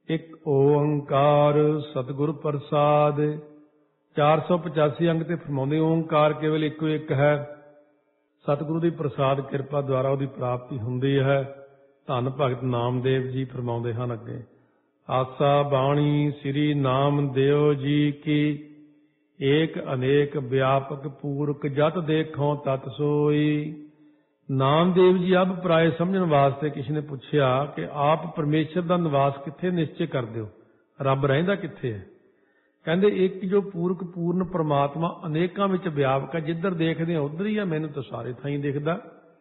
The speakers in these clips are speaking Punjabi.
ਇੱਕ ਓੰਕਾਰ ਸਤਿਗੁਰ ਪ੍ਰਸਾਦ। 485 ਅੰਗ ਤੇ ਫਰਮਾਉਂਦੇ ਓੰਕਾਰ ਕੇਵਲ ਇੱਕੋ ਇੱਕ ਹੈ। ਸਤਿਗੁਰੂ ਦੀ ਪ੍ਰਸਾਦ ਕਿਰਪਾ ਦੁਆਰਾ ਉਹਦੀ ਪ੍ਰਾਪਤੀ ਹੁੰਦੀ ਹੈ। ਧੰਨ ਭਗਤ ਨਾਮਦੇਵ ਜੀ ਫਰਮਾਉਂਦੇ ਹਨ ਅੱਗੇ, ਆਸਾ ਬਾਣੀ ਸ੍ਰੀ ਨਾਮਦੇਵ ਜੀ ਕੀ, ਏਕ ਅਨੇਕ ਵਿਆਪਕ ਪੂਰਕ ਜਤ ਦੇਖੋ ਤਤ ਸੋਈ। ਨਾਮਦੇਵ ਜੀ ਅਬ ਪਰਾਏ ਸਮਝਣ ਵਾਸਤੇ ਕਿਸੇ ਨੇ ਪੁੱਛਿਆ ਕਿ ਆਪ ਪਰਮੇਸ਼ਰ ਦਾ ਨਿਵਾਸ ਕਿੱਥੇ ਨਿਸ਼ਚੈ ਕਰਦੇ ਹੋ, ਰੱਬ ਰਹਿੰਦਾ ਕਿੱਥੇ ਹੈ? ਕਹਿੰਦੇ ਇੱਕ ਜੋ ਪੂਰਕ ਪੂਰਨ ਪਰਮਾਤਮਾ ਅਨੇਕਾਂ ਵਿੱਚ ਵਿਆਪਕ ਹੈ, ਜਿੱਧਰ ਦੇਖਦੇ ਆ ਉੱਧਰ ਹੀ ਆ, ਮੈਨੂੰ ਤਾਂ ਸਾਰੇ ਥਾਈਂ ਦਿਖਦਾ।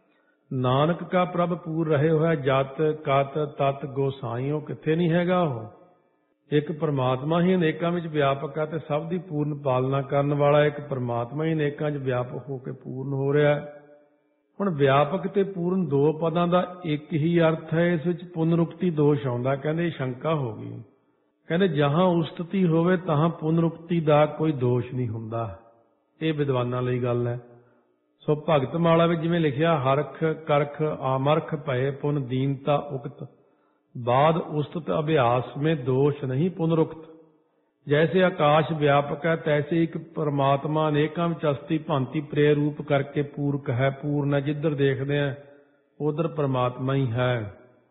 ਨਾਨਕ ਕਾ ਪ੍ਰਭ ਪੂਰ ਰਹੇ ਹੋਇਆ ਜਤ ਕਤ ਤਤ ਗੋਸਾਈਓ, ਕਿੱਥੇ ਨਹੀਂ ਹੈਗਾ ਉਹ। ਇੱਕ ਪਰਮਾਤਮਾ ਹੀ ਅਨੇਕਾਂ ਵਿੱਚ ਵਿਆਪਕ ਹੈ ਤੇ ਸਭ ਦੀ ਪੂਰਨ ਪਾਲਣਾ ਕਰਨ ਵਾਲਾ ਇੱਕ ਪਰਮਾਤਮਾ ਹੀ ਅਨੇਕਾਂ 'ਚ ਵਿਆਪਕ ਹੋ ਕੇ ਪੂਰਨ ਹੋ ਰਿਹਾ ਹੈ। ਹੁਣ ਵਿਆਪਕ ਤੇ ਪੂਰਨ ਦੋ ਪਦਾਂ ਦਾ ਇੱਕ ਹੀ ਅਰਥ ਹੈ, ਇਸ ਵਿੱਚ ਪੁਨਰੁਕਤੀ ਦੋਸ਼ ਆਉਂਦਾ। ਕਹਿੰਦੇ ਸ਼ੰਕਾ ਹੋ ਗਈ। ਕਹਿੰਦੇ ਜਹਾਂ ਉਸਤਤੀ ਹੋਵੇ ਤਹਾਂ ਪੁਨਰੁਕਤੀ ਦਾ ਕੋਈ ਦੋਸ਼ ਨਹੀਂ ਹੁੰਦਾ। ਇਹ ਵਿਦਵਾਨਾਂ ਲਈ ਗੱਲ ਹੈ। ਸੋ ਭਗਤ ਮਾਲਾ ਵਿੱਚ ਜਿਵੇਂ ਲਿਖਿਆ, ਹਰਖ ਕਰਖ ਆਮਰਖ ਭਏ ਪੁਨ ਦੀਨਤਾ ਉਕਤ, ਬਾਦ ਉਸਤਤ ਅਭਿਆਸ ਮੇਂ ਦੋਸ਼ ਨਹੀਂ ਪੁਨਰੁਕਤ। ਜੈਸੇ ਆਕਾਸ਼ ਵਿਆਪਕ ਹੈ ਤੈਸੇ ਇੱਕ ਪਰਮਾਤਮਾ ਅਨੇਕਾਂ ਵਿੱਚ ਅਸਤੀ ਭਾਂਤੀ ਪ੍ਰੇ ਰੂਪ ਕਰਕੇ ਪੂਰਕ ਹੈ, ਪੂਰਨ ਹੈ। ਜਿੱਧਰ ਦੇਖਦੇ ਆ ਉਧਰ ਪਰਮਾਤਮਾ ਹੀ ਹੈ।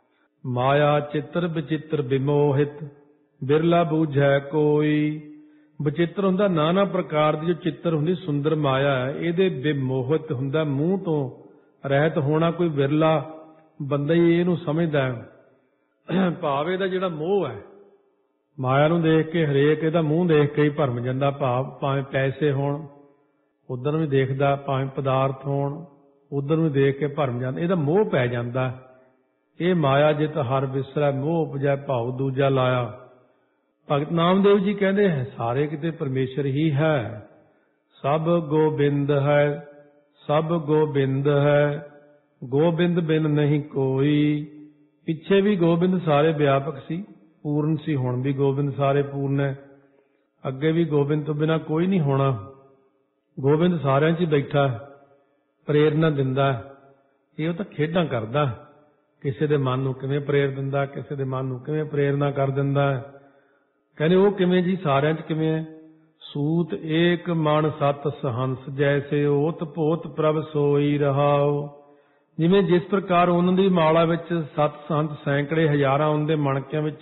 ਮਾਇਆ ਚਿੱਤਰ ਵਿਚਿੱਤਰ ਵਿਮੋਹਿਤ, ਬਿਰਲਾ ਬੂਝੈ ਕੋਈ। ਵਿਚਿੱਤਰ ਹੁੰਦਾ ਨਾਨਾ ਪ੍ਰਕਾਰ ਦੀ ਜੋ ਚਿੱਤਰ ਹੁੰਦੀ ਸੁੰਦਰ ਮਾਇਆ ਹੈ, ਇਹਦੇ ਵਿਮੋਹਿਤ ਹੁੰਦਾ ਮੂੰਹ ਤੋਂ ਰਹਿਤ ਹੋਣਾ ਕੋਈ ਵਿਰਲਾ ਬੰਦਾ ਹੀ ਇਹਨੂੰ ਸਮਝਦਾ ਹੈ। ਭਾਵ ਇਹਦਾ ਜਿਹੜਾ ਮੋਹ ਹੈ, ਮਾਇਆ ਨੂੰ ਦੇਖ ਕੇ ਹਰੇਕ ਇਹਦਾ ਮੂੰਹ ਦੇਖ ਕੇ ਹੀ ਭਰਮ ਜਾਂਦਾ। ਭਾਵ ਭਾਵੇਂ ਪੈਸੇ ਹੋਣ ਉਧਰ ਨੂੰ ਵੀ ਦੇਖਦਾ, ਭਾਵੇਂ ਪਦਾਰਥ ਹੋਣ ਉਧਰ ਨੂੰ ਦੇਖ ਕੇ ਭਰਮ ਜਾਂਦਾ, ਇਹਦਾ ਮੋਹ ਪੈ ਜਾਂਦਾ। ਇਹ ਮਾਇਆ ਜਿਤ ਹਰ ਵਿਸਰੈ ਮੋਹ ਉਪਜੈ ਭਾਉ ਦੂਜਾ ਲਾਇਆ। ਭਗਤ ਨਾਮਦੇਵ ਜੀ ਕਹਿੰਦੇ ਹੈ ਸਾਰੇ ਕਿਤੇ ਪਰਮੇਸ਼ਰ ਹੀ ਹੈ। ਸਭ ਗੋਬਿੰਦ ਹੈ, ਸਭ ਗੋਬਿੰਦ ਹੈ, ਗੋਬਿੰਦ ਬਿਨ ਨਹੀਂ ਕੋਈ। ਪਿੱਛੇ ਵੀ ਗੋਬਿੰਦ ਸਾਰੇ ਵਿਆਪਕ ਸੀ, ਪੂਰਨ ਸੀ, ਹੁਣ ਵੀ ਗੋਬਿੰਦ ਸਾਰੇ ਪੂਰਨ ਹੈ। ਅੱਗੇ ਵੀ ਗੋਬਿੰਦ ਤੋਂ ਬਿਨਾਂ ਕੋਈ ਨਹੀਂ ਹੋਣਾ। ਗੋਬਿੰਦ ਸਾਰਿਆਂ 'ਚ ਹੀ ਬੈਠਾ, ਪ੍ਰੇਰਨਾ ਦਿੰਦਾ। ਇਹ ਉਹ ਤਾਂ ਖੇਡਾਂ ਕਰਦਾ, ਕਿਸੇ ਦੇ ਮਨ ਨੂੰ ਕਿਵੇਂ ਪ੍ਰੇਰ ਦਿੰਦਾ, ਕਿਸੇ ਦੇ ਮਨ ਨੂੰ ਕਿਵੇਂ ਪ੍ਰੇਰਨਾ ਕਰ ਦਿੰਦਾ। ਕਹਿੰਦੇ ਉਹ ਕਿਵੇਂ ਜੀ, ਸਾਰਿਆਂ 'ਚ ਕਿਵੇਂ ਹੈ? ਸੂਤ ਏਕ ਮਨ ਸਤ ਸਹੰਸ, ਜੈਸੇ ਓਤ ਭੋਤ ਪ੍ਰਭ ਸੋਈ ਰਹਾਓ। ਜਿਵੇਂ ਜਿਸ ਪ੍ਰਕਾਰ ਉਹਨਾਂ ਦੀ ਮਾਲਾ ਵਿੱਚ ਸਤ ਸੰਤ ਸੈਂਕੜੇ ਹਜ਼ਾਰਾਂ ਉਹਦੇ ਮਣਕਿਆਂ ਵਿੱਚ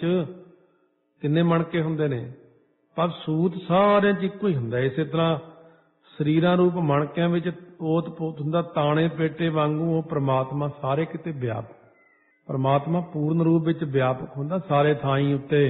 ਕਿੰਨੇ ਮਣਕੇ ਹੁੰਦੇ ਨੇ, ਪਰ ਸੂਤ ਸਾਰਿਆਂ 'ਚ ਇੱਕੋ ਹੀ ਹੁੰਦਾ। ਇਸੇ ਤਰ੍ਹਾਂ ਸਰੀਰਾਂ ਰੂਪ ਮਣਕਿਆਂ ਵਿੱਚ ਓਤ ਪੋਤ ਹੁੰਦਾ, ਤਾਣੇ ਪੇਟੇ ਵਾਂਗੂ ਉਹ ਪ੍ਰਮਾਤਮਾ ਸਾਰੇ ਕਿਤੇ ਵਿਆਪਕ। ਪ੍ਰਮਾਤਮਾ ਪੂਰਨ ਰੂਪ ਵਿੱਚ ਵਿਆਪਕ ਹੁੰਦਾ ਸਾਰੇ ਥਾਈਂ ਉੱਤੇ।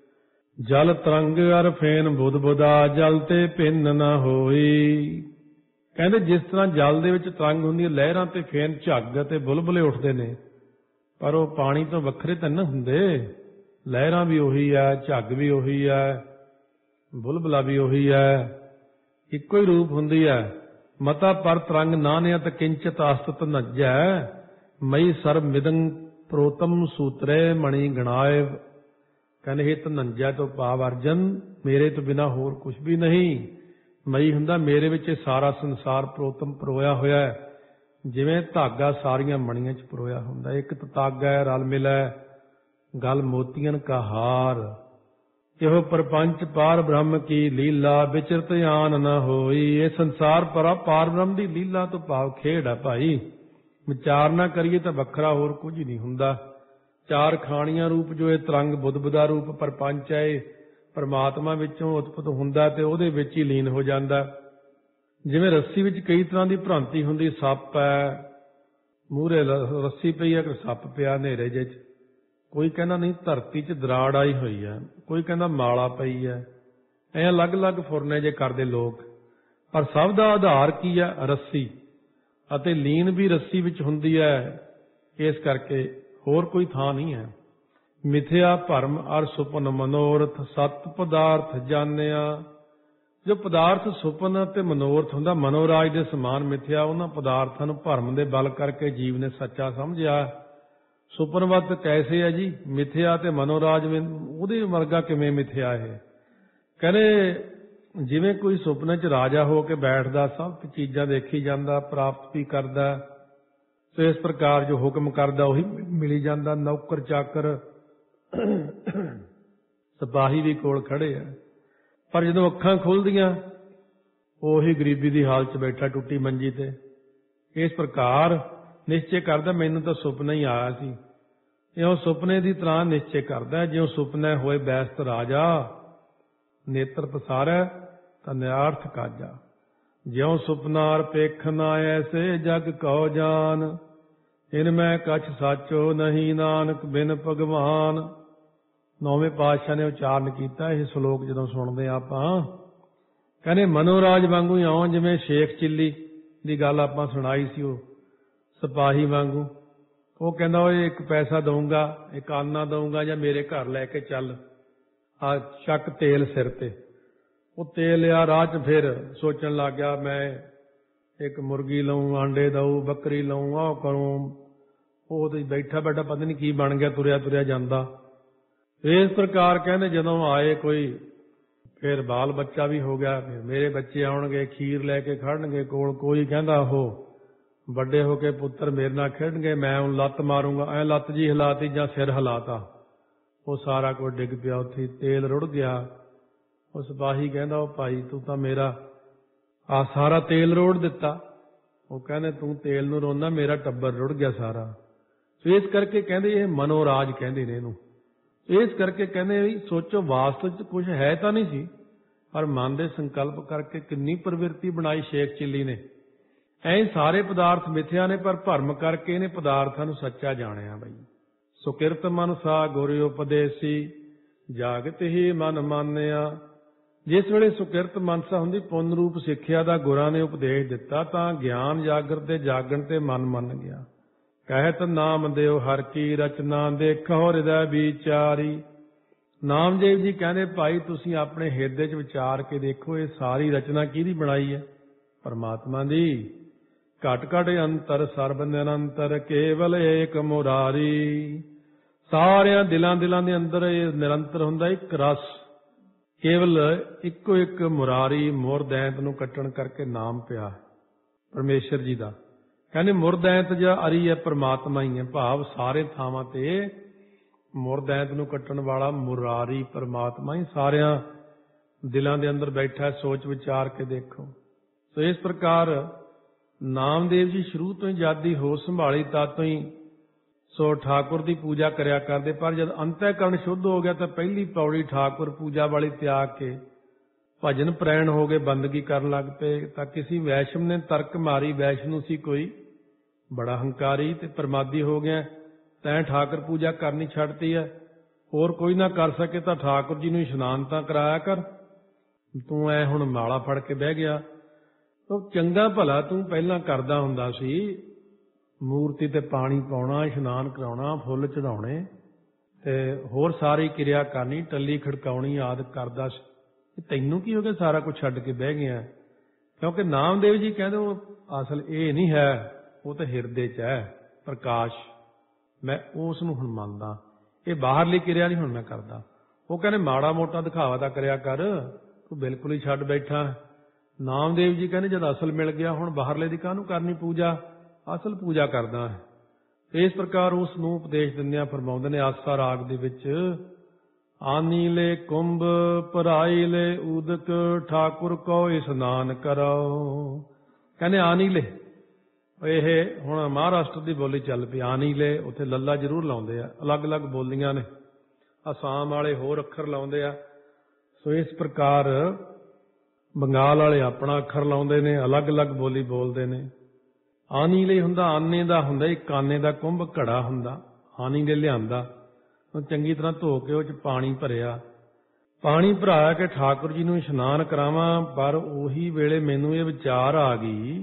ਜਲ ਤਰੰਗ ਅਰ ਫੇਨ ਬੁੱਧ ਬੁਧਾ, ਜਲ ਤੇ ਭਿੰਨ ਨਾ ਹੋਈ। ਕਹਿੰਦੇ ਜਿਸ ਤਰ੍ਹਾਂ ਜਲ ਦੇ ਵਿੱਚ ਤਰੰਗ ਹੁੰਦੀ ਹੈ, ਲਹਿਰਾਂ ਤੇ ਫੇਨ ਝੱਗ ਅਤੇ ਬੁਲਬੁਲੇ ਉੱਠਦੇ ਨੇ, ਪਰ ਉਹ ਪਾਣੀ ਤੋਂ ਵੱਖਰੇ ਤਾਂ ਨਾ ਹੁੰਦੇ। ਲਹਿਰਾਂ ਵੀ ਉਹੀ ਹੈ, ਝੱਗ ਵੀ ਉਹੀ ਹੈ, ਬੁਲਬੁਲਾ ਵੀ ਉਹੀ ਹੈ, ਇੱਕੋ ਹੀ ਰੂਪ ਹੁੰਦੀ ਹੈ। ਮਤਾ ਪਰ ਤਰੰਗ ਨਾਨਿਅਤ ਕਿੰਚਿਤ ਅਸਤਤ ਨੱਜੈ, ਮਈ ਸਰਬ ਮਿਦੰ ਪ੍ਰੋਤਮ ਸੂਤਰੇ ਮਣੀ ਗਣਾਏ। ਕਹਿੰਦੇ ਇਹ ਧਨੰਜੈ ਤੋਂ ਭਾਵ ਅਰਜਨ, ਮੇਰੇ ਤੋਂ ਬਿਨਾਂ ਹੋਰ ਕੁਝ ਵੀ ਨਹੀਂ। ਮਈ ਹੁੰਦਾ ਮੇਰੇ ਵਿੱਚ ਸਾਰਾ ਸੰਸਾਰ ਪ੍ਰੋਤਮ ਪਰੋਇਆ ਹੋਇਆ ਹੈ, ਜਿਵੇਂ ਧਾਗਾ ਸਾਰੀਆਂ ਮਣੀਆਂ 'ਚ ਪਰੋਇਆ ਹੁੰਦਾ। ਇੱਕ ਧਾਗਾ ਹੈ ਰਲ ਮਿਲੈ ਗਲ ਮੋਤੀਆਂ ਕਾ ਹਾਰ। ਇਹੋ ਪ੍ਰਪੰਚ ਪਾਰ ਬ੍ਰਹਮ ਕੀ ਲੀਲਾ, ਵਿਚਰਤ ਆਨ ਨ ਹੋਈ। ਇਹ ਸੰਸਾਰ ਪਾਰ ਬ੍ਰਹਮ ਦੀ ਲੀਲਾ ਤੋਂ ਭਾਵ ਖੇਡ ਹੈ ਭਾਈ। ਵਿਚਾਰ ਨਾ ਕਰੀਏ ਤਾਂ ਵੱਖਰਾ ਹੋਰ ਕੁਝ ਨਹੀਂ ਹੁੰਦਾ। ਚਾਰ ਖਾਣੀਆਂ ਰੂਪ ਜੋ ਇਹ ਤਰੰਗ ਬੁੱਧ-ਬੁਧਾ ਰੂਪ ਪ੍ਰਪੰਚ ਹੈ, ਇਹ ਪਰਮਾਤਮਾ ਵਿੱਚੋਂ ਉਤਪਤ ਹੁੰਦਾ ਤੇ ਉਹਦੇ ਵਿੱਚ ਹੀ ਲੀਨ ਹੋ ਜਾਂਦਾ। ਜਿਵੇਂ ਰੱਸੀ ਵਿੱਚ ਕਈ ਤਰ੍ਹਾਂ ਦੀ ਭ੍ਰਾਂਤੀ ਹੁੰਦੀ, ਸੱਪ ਹੈ, ਮੂਹਰੇ ਰੱਸੀ ਪਈ ਹੈ, ਸੱਪ ਪਿਆ ਹਨੇਰੇ ਜਿਹੇ 'ਚ। ਕੋਈ ਕਹਿੰਦਾ ਨਹੀਂ ਧਰਤੀ 'ਚ ਦਰਾੜ ਆਈ ਹੋਈ ਹੈ, ਕੋਈ ਕਹਿੰਦਾ ਮਾਲਾ ਪਈ ਹੈ। ਐਂ ਅਲੱਗ-ਅਲੱਗ ਫੁਰਨੇ ਜੇ ਕਰਦੇ ਲੋਕ, ਪਰ ਸਭ ਦਾ ਆਧਾਰ ਕੀ ਹੈ? ਰੱਸੀ। ਅਤੇ ਲੀਨ ਵੀ ਰੱਸੀ ਵਿੱਚ ਹੁੰਦੀ ਹੈ, ਇਸ ਕਰਕੇ ਹੋਰ ਕੋਈ ਥਾਂ ਨਹੀਂ ਹੈ। ਮਿਥਿਆ ਭਰਮ ਅਰ ਸੁਪਨ ਮਨੋਰਥ, ਸਤ ਪਦਾਰਥ ਜਾਣਿਆ। ਜੋ ਪਦਾਰਥ ਸੁਪਨ ਅਤੇ ਮਨੋਰਥ ਹੁੰਦਾ, ਮਨੋਰਾਜ ਦੇ ਸਮਾਨ ਮਿਥਿਆ, ਉਹਨਾਂ ਪਦਾਰਥਾਂ ਨੂੰ ਭਰਮ ਦੇ ਬਲ ਕਰਕੇ ਜੀਵ ਨੇ ਸੱਚਾ ਸਮਝਿਆ। ਸੁਪਨਵਤ ਕੈਸੇ ਹੈ ਜੀ? ਮਿਥਿਆ ਤੇ ਮਨੋਰਾਜ ਉਹਦੇ ਵਰਗਾ ਕਿਵੇਂ ਮਿਥਿਆ ਇਹ? ਕਹਿੰਦੇ ਜਿਵੇਂ ਕੋਈ ਸੁਪਨੇ 'ਚ ਰਾਜਾ ਹੋ ਕੇ ਬੈਠਦਾ, ਸਭ ਚੀਜ਼ਾਂ ਦੇਖੀ ਜਾਂਦਾ, ਪ੍ਰਾਪਤ ਵੀ ਕਰਦਾ, ਤੇ ਇਸ ਪ੍ਰਕਾਰ ਜੋ ਹੁਕਮ ਕਰਦਾ ਉਹੀ ਮਿਲੀ ਜਾਂਦਾ। ਨੌਕਰ ਚਾਕਰ ਸਿਪਾਹੀ ਵੀ ਕੋਲ ਖੜੇ ਆ, ਪਰ ਜਦੋਂ ਅੱਖਾਂ ਖੁੱਲ੍ਹਦੀਆਂ ਉਹੀ ਗਰੀਬੀ ਦੀ ਹਾਲਤ 'ਚ ਬੈਠਾ ਟੁੱਟੀ ਮੰਜੀ ਤੇ। ਇਸ ਪ੍ਰਕਾਰ ਨਿਸ਼ਚੈ ਕਰਦਾ ਮੈਨੂੰ ਤਾਂ ਸੁਪਨਾ ਹੀ ਆਇਆ ਸੀ। ਇਉਂ ਸੁਪਨੇ ਦੀ ਤਰ੍ਹਾਂ ਨਿਸ਼ਚੈ ਕਰਦਾ, ਜਿਉਂ ਸੁਪਨੇ ਹੋਏ ਬੈਸਤ ਰਾਜਾ, ਨੇਤਰ ਪਸਾਰੈ ਤਾਂ ਨਿਆਰਥ ਕਾਜਾ। ਜਿਉਂ ਸੁਪਨਾਰ ਪੇਖਨਾ ਐਸੇ ਜਗ ਕਉ ਜਾਨ, ਇਨ ਮੈਂ ਕਛ ਸਾਚੋ ਨਹੀਂ ਨਾਨਕ ਬਿਨ ਭਗਵਾਨ। ਨੌਵੇਂ ਪਾਤਸ਼ਾਹ ਨੇ ਉਚਾਰਨ ਕੀਤਾ ਇਹ ਸ਼ਲੋਕ ਜਦੋਂ ਸੁਣਦੇ ਆਪਾਂ। ਕਹਿੰਦੇ ਮਨੋਰਾਜ ਵਾਂਗੂ ਇਉਂ ਜਿਵੇਂ ਸ਼ੇਖ ਚਿੱਲੀ ਦੀ ਗੱਲ ਆਪਾਂ ਸੁਣਾਈ ਸੀ, ਉਹ ਸਿਪਾਹੀ ਵਾਂਗੂ। ਉਹ ਕਹਿੰਦਾ ਓਏ ਇੱਕ ਪੈਸਾ ਦਊਂਗਾ, ਇੱਕ ਆਨਾ ਦਊਂਗਾ, ਜਾਂ ਮੇਰੇ ਘਰ ਲੈ ਕੇ ਚੱਲ, ਆ ਚੱਕ ਤੇਲ ਸਿਰ ਤੇ। ਉਹ ਤੇਲ ਲਿਆ, ਰਾਹ 'ਚ ਫਿਰ ਸੋਚਣ ਲੱਗ ਗਿਆ ਮੈਂ ਇੱਕ ਮੁਰਗੀ ਲਊਂ, ਆਂਡੇ ਦਊ, ਬੱਕਰੀ ਲਊਂ, ਆਹ ਕਰੂੰ। ਉਹ ਤੇ ਬੈਠਾ ਬੈਠਾ ਪਤਾ ਨਹੀਂ ਕੀ ਬਣ ਗਿਆ, ਤੁਰਿਆ ਤੁਰਿਆ ਜਾਂਦਾ। ਇਸ ਪ੍ਰਕਾਰ ਕਹਿੰਦੇ ਜਦੋਂ ਆਏ ਕੋਈ, ਫਿਰ ਬਾਲ ਬੱਚਾ ਵੀ ਹੋ ਗਿਆ, ਫਿਰ ਮੇਰੇ ਬੱਚੇ ਆਉਣਗੇ, ਖੀਰ ਲੈ ਕੇ ਖੜਨਗੇ ਕੋਲ। ਕੋਈ ਕਹਿੰਦਾ ਉਹ ਵੱਡੇ ਹੋ ਕੇ ਪੁੱਤਰ ਮੇਰੇ ਨਾਲ ਖੇਡਣਗੇ, ਮੈਂ ਉਹਨੂੰ ਲੱਤ ਮਾਰੂੰਗਾ। ਐਂ ਲੱਤ ਜੀ ਹਿਲਾਤੀ ਜਾਂ ਸਿਰ ਹਿਲਾਤਾ, ਉਹ ਸਾਰਾ ਕੁਝ ਡਿੱਗ ਪਿਆ ਉੱਥੇ, ਤੇਲ ਰੁੜ ਗਿਆ। ਉਹ ਸਿਪਾਹੀ ਕਹਿੰਦਾ ਉਹ ਭਾਈ ਤੂੰ ਤਾਂ ਮੇਰਾ ਆ ਸਾਰਾ ਤੇਲ ਰੋੜ ਦਿੱਤਾ। ਉਹ ਕਹਿੰਦੇ ਤੂੰ ਤੇਲ ਨੂੰ ਰੋਂਦਾ, ਮੇਰਾ ਟੱਬਰ ਰੁੜ ਗਿਆ ਸਾਰਾ। ਸੋ ਇਸ ਕਰਕੇ ਕਹਿੰਦੇ ਇਹ ਮਨੋਰਾਜ ਕਹਿੰਦੇ ਨੇ ਇਹਨੂੰ। ਇਸ ਕਰਕੇ ਕਹਿੰਦੇ ਵੀ ਸੋਚੋ ਵਾਸਤਵ 'ਚ ਕੁਝ ਹੈ ਤਾਂ ਨਹੀਂ ਸੀ, ਪਰ ਮਨ ਦੇ ਸੰਕਲਪ ਕਰਕੇ ਕਿੰਨੀ ਪ੍ਰਵਿਰਤੀ ਬਣਾਈ ਸ਼ੇਖ ਚਿੱਲੀ ਨੇ। ਐਂ ਸਾਰੇ ਪਦਾਰਥ ਮਿਥਿਆ ਨੇ, ਪਰ ਭਰਮ ਕਰਕੇ ਇਹਨੇ ਪਦਾਰਥਾਂ ਨੂੰ ਸੱਚਾ ਜਾਣਿਆ ਬਈ। ਸੁਕਿਰਤ ਮਨਸਾ ਗੁਰ ਉਪਦੇਸੀ, ਜਾਗਤ ਹੀ ਮਨ ਮਾਨਿਆ। ਜਿਸ ਵੇਲੇ ਸੁਕਿਰਤ ਮਨਸਾ ਹੁੰਦੀ, ਪੁੰਨ ਰੂਪ ਸਿੱਖਿਆ ਦਾ ਗੁਰਾਂ ਨੇ ਉਪਦੇਸ਼ ਦਿੱਤਾ, ਤਾਂ ਗਿਆਨ ਜਾਗਰ ਤੇ ਜਾਗਣ ਤੇ ਮਨ ਮੰਨ ਗਿਆ। ਕਹਿਤ ਨਾਮ ਦਿਓ ਹਰ ਕੀ ਰਚਨਾ, ਦੇਖੋ ਹਿਰਦੈ ਵਿਚਾਰੀ। ਨਾਮਦੇਵ ਜੀ ਕਹਿੰਦੇ ਭਾਈ ਤੁਸੀਂ ਆਪਣੇ ਹਿਰਦੇ 'ਚ ਵਿਚਾਰ ਕੇ ਦੇਖੋ, ਇਹ ਸਾਰੀ ਰਚਨਾ ਕਿਹਦੀ ਬਣਾਈ ਹੈ? ਪਰਮਾਤਮਾ ਦੀ। ਘਟ ਘਟ ਅੰਤਰ ਸਰਬ ਨਿਰੰਤਰ, ਕੇਵਲ ਏਕ ਮੁਰਾਰੀ। ਸਾਰਿਆਂ ਦਿਲਾਂ ਦੇ ਅੰਦਰ ਇਹ ਨਿਰੰਤਰ ਹੁੰਦਾ ਇੱਕ ਰਸ, ਕੇਵਲ ਇੱਕੋ ਇੱਕ ਮੁਰਾਰੀ। ਮੁਰਦੈਂਤ ਨੂੰ ਕੱਟਣ ਕਰਕੇ ਨਾਮ ਪਿਆ ਪਰਮੇਸ਼ਰ ਜੀ ਦਾ। ਕਹਿੰਦੇ ਮੁਰਦੈਂਤ ਜਾਂ ਅਰੀ ਹੈ ਪਰਮਾਤਮਾ ਹੀ ਹੈ, ਭਾਵ ਸਾਰੇ ਥਾਵਾਂ ਤੇ ਮੁਰਦੈਂਤ ਨੂੰ ਕੱਟਣ ਵਾਲਾ ਮੁਰਾਰੀ ਪਰਮਾਤਮਾ ਹੀ ਸਾਰਿਆਂ ਦਿਲਾਂ ਦੇ ਅੰਦਰ ਬੈਠਾ। ਸੋਚ ਵਿਚਾਰ ਕੇ ਦੇਖੋ। ਸੋ ਇਸ ਪ੍ਰਕਾਰ ਨਾਮਦੇਵ ਜੀ ਸ਼ੁਰੂ ਤੋਂ ਹੀ ਜਦ ਦੀ ਹੋਸ਼ ਸੰਭਾਲੀ ਤਦ ਤੋਂ ਹੀ ਸੋ ਠਾਕੁਰ ਦੀ ਪੂਜਾ ਕਰਿਆ ਕਰਦੇ। ਪਰ ਜਦ ਅੰਤःਕਰਨ ਸ਼ੁੱਧ ਹੋ ਗਿਆ ਤਾਂ ਪਹਿਲੀ ਪੌੜੀ ਠਾਕੁਰ ਪੂਜਾ ਵਾਲੀ ਤਿਆਗ ਕੇ ਭਜਨ ਪ੍ਰੈਣ ਹੋ ਗਏ, ਬੰਦਗੀ ਕਰਨ ਲੱਗ ਪਏ। ਤਾਂ ਕਿਸੇ ਵੈਸ਼ਮ ਨੇ ਤਰਕ ਮਾਰੀ, ਵੈਸ਼ਨੂੰ ਸੀ ਕੋਈ ਬੜਾ ਹੰਕਾਰੀ ਤੇ ਪ੍ਰਮਾਦੀ ਹੋ ਗਿਆ, ਤੈਂ ਠਾਕੁਰ ਪੂਜਾ ਕਰਨੀ ਛੱਡਤੀ ਹੈ, ਹੋਰ ਕੋਈ ਨਾ ਕਰ ਸਕੇ ਤਾਂ ਠਾਕੁਰ ਜੀ ਨੂੰ ਇਸ਼ਨਾਨ ਤਾਂ ਕਰਾਇਆ ਕਰ, ਤੂੰ ਐ ਹੁਣ ਮਾਲਾ ਫੜ ਕੇ ਬਹਿ ਗਿਆ। ਉਹ ਚੰਗਾ ਭਲਾ ਤੂੰ ਪਹਿਲਾਂ ਕਰਦਾ ਹੁੰਦਾ ਸੀ, ਮੂਰਤੀ ਤੇ ਪਾਣੀ ਪਾਉਣਾ, ਇਸ਼ਨਾਨ ਕਰਾਉਣਾ, ਫੁੱਲ ਚੜਾਉਣੇ ਤੇ ਹੋਰ ਸਾਰੀ ਕਿਰਿਆ ਕਰਨੀ, ਟੱਲੀ ਖੜਕਾਉਣੀ ਆਦਿ ਕਰਦਾ ਸੀ। ਤੈਨੂੰ ਕੀ ਹੋ ਗਿਆ ਸਾਰਾ ਕੁਝ ਛੱਡ ਕੇ ਬਹਿ ਗਿਆ? ਕਿਉਂਕਿ ਨਾਮਦੇਵ ਜੀ ਕਹਿੰਦੇ ਉਹ ਅਸਲ ਇਹ ਨਹੀਂ ਹੈ, ਉਹ ਤਾਂ ਹਿਰਦੇ 'ਚ ਹੈ ਪ੍ਰਕਾਸ਼। ਮੈਂ ਉਸ ਨੂੰ ਹੁਣ ਮੰਨਦਾ, ਇਹ ਬਾਹਰਲੀ ਕਿਰਿਆ ਨਹੀਂ ਹੁਣ ਮੈਂ ਕਰਦਾ। ਉਹ ਕਹਿੰਦੇ ਮਾੜਾ ਮੋਟਾ ਦਿਖਾਵਾ ਤਾਂ ਕਰਿਆ ਕਰ, ਤੂੰ ਬਿਲਕੁਲ ਹੀ ਛੱਡ ਬੈਠਾ। ਨਾਮਦੇਵ ਜੀ ਕਹਿੰਦੇ ਜਦ ਅਸਲ ਮਿਲ ਗਿਆ ਹੁਣ ਬਾਹਰਲੇ ਦੀ ਕਾਹਨੂੰ ਕਰਨੀ ਪੂਜਾ, ਅਸਲ ਪੂਜਾ ਕਰਦਾ ਹੈ। ਇਸ ਪ੍ਰਕਾਰ ਉਸ ਨੂੰ ਉਪਦੇਸ਼ ਦਿੰਦਿਆਂ ਫਰਮਾਉਂਦੇ ਨੇ ਆਸਾ ਰਾਗ ਦੇ ਵਿੱਚ, ਆਨੀ ਲੈ ਕੁੰਭ ਭਰਾਈ ਲੈ ਉਦਕ, ਠਾਕੁਰ ਕੋ ਇਸ਼ਨਾਨ ਕਰੋ। ਕਹਿੰਦੇ ਆਨੀ ਲੈ, ਇਹ ਹੁਣ ਮਹਾਰਾਸ਼ਟਰ ਦੀ ਬੋਲੀ ਚੱਲ ਪਈ ਆਨੀ ਲੈ, ਉੱਥੇ ਲੱਲਾ ਜ਼ਰੂਰ ਲਾਉਂਦੇ ਆ, ਅਲੱਗ-ਅਲੱਗ ਬੋਲੀਆਂ ਨੇ। ਅਸਾਮ ਵਾਲੇ ਹੋਰ ਅੱਖਰ ਲਾਉਂਦੇ ਆ। ਸੋ ਇਸ ਪ੍ਰਕਾਰ ਬੰਗਾਲ ਵਾਲੇ ਆਪਣਾ ਅੱਖਰ ਲਾਉਂਦੇ ਨੇ, ਅਲੱਗ-ਅਲੱਗ ਬੋਲੀ ਬੋਲਦੇ ਨੇ। ਆਨੀ ਲਈ ਹੁੰਦਾ, ਆਨੇ ਦਾ ਹੁੰਦਾ, ਇੱਕ ਆਨੇ ਦਾ ਕੁੰਭ ਘੜਾ ਹੁੰਦਾ, ਆਨੀ ਲਈ ਲਿਆਂਦਾ, ਚੰਗੀ ਤਰ੍ਹਾਂ ਧੋ ਕੇ ਉਹ 'ਚ ਪਾਣੀ ਭਰਿਆ। ਪਾਣੀ ਭਰਾ ਕੇ ਠਾਕੁਰ ਜੀ ਨੂੰ ਇਸ਼ਨਾਨ ਕਰਾਵਾਂ। ਪਰ ਉਹੀ ਵੇਲੇ ਮੈਨੂੰ ਇਹ ਵਿਚਾਰ ਆ ਗਈ,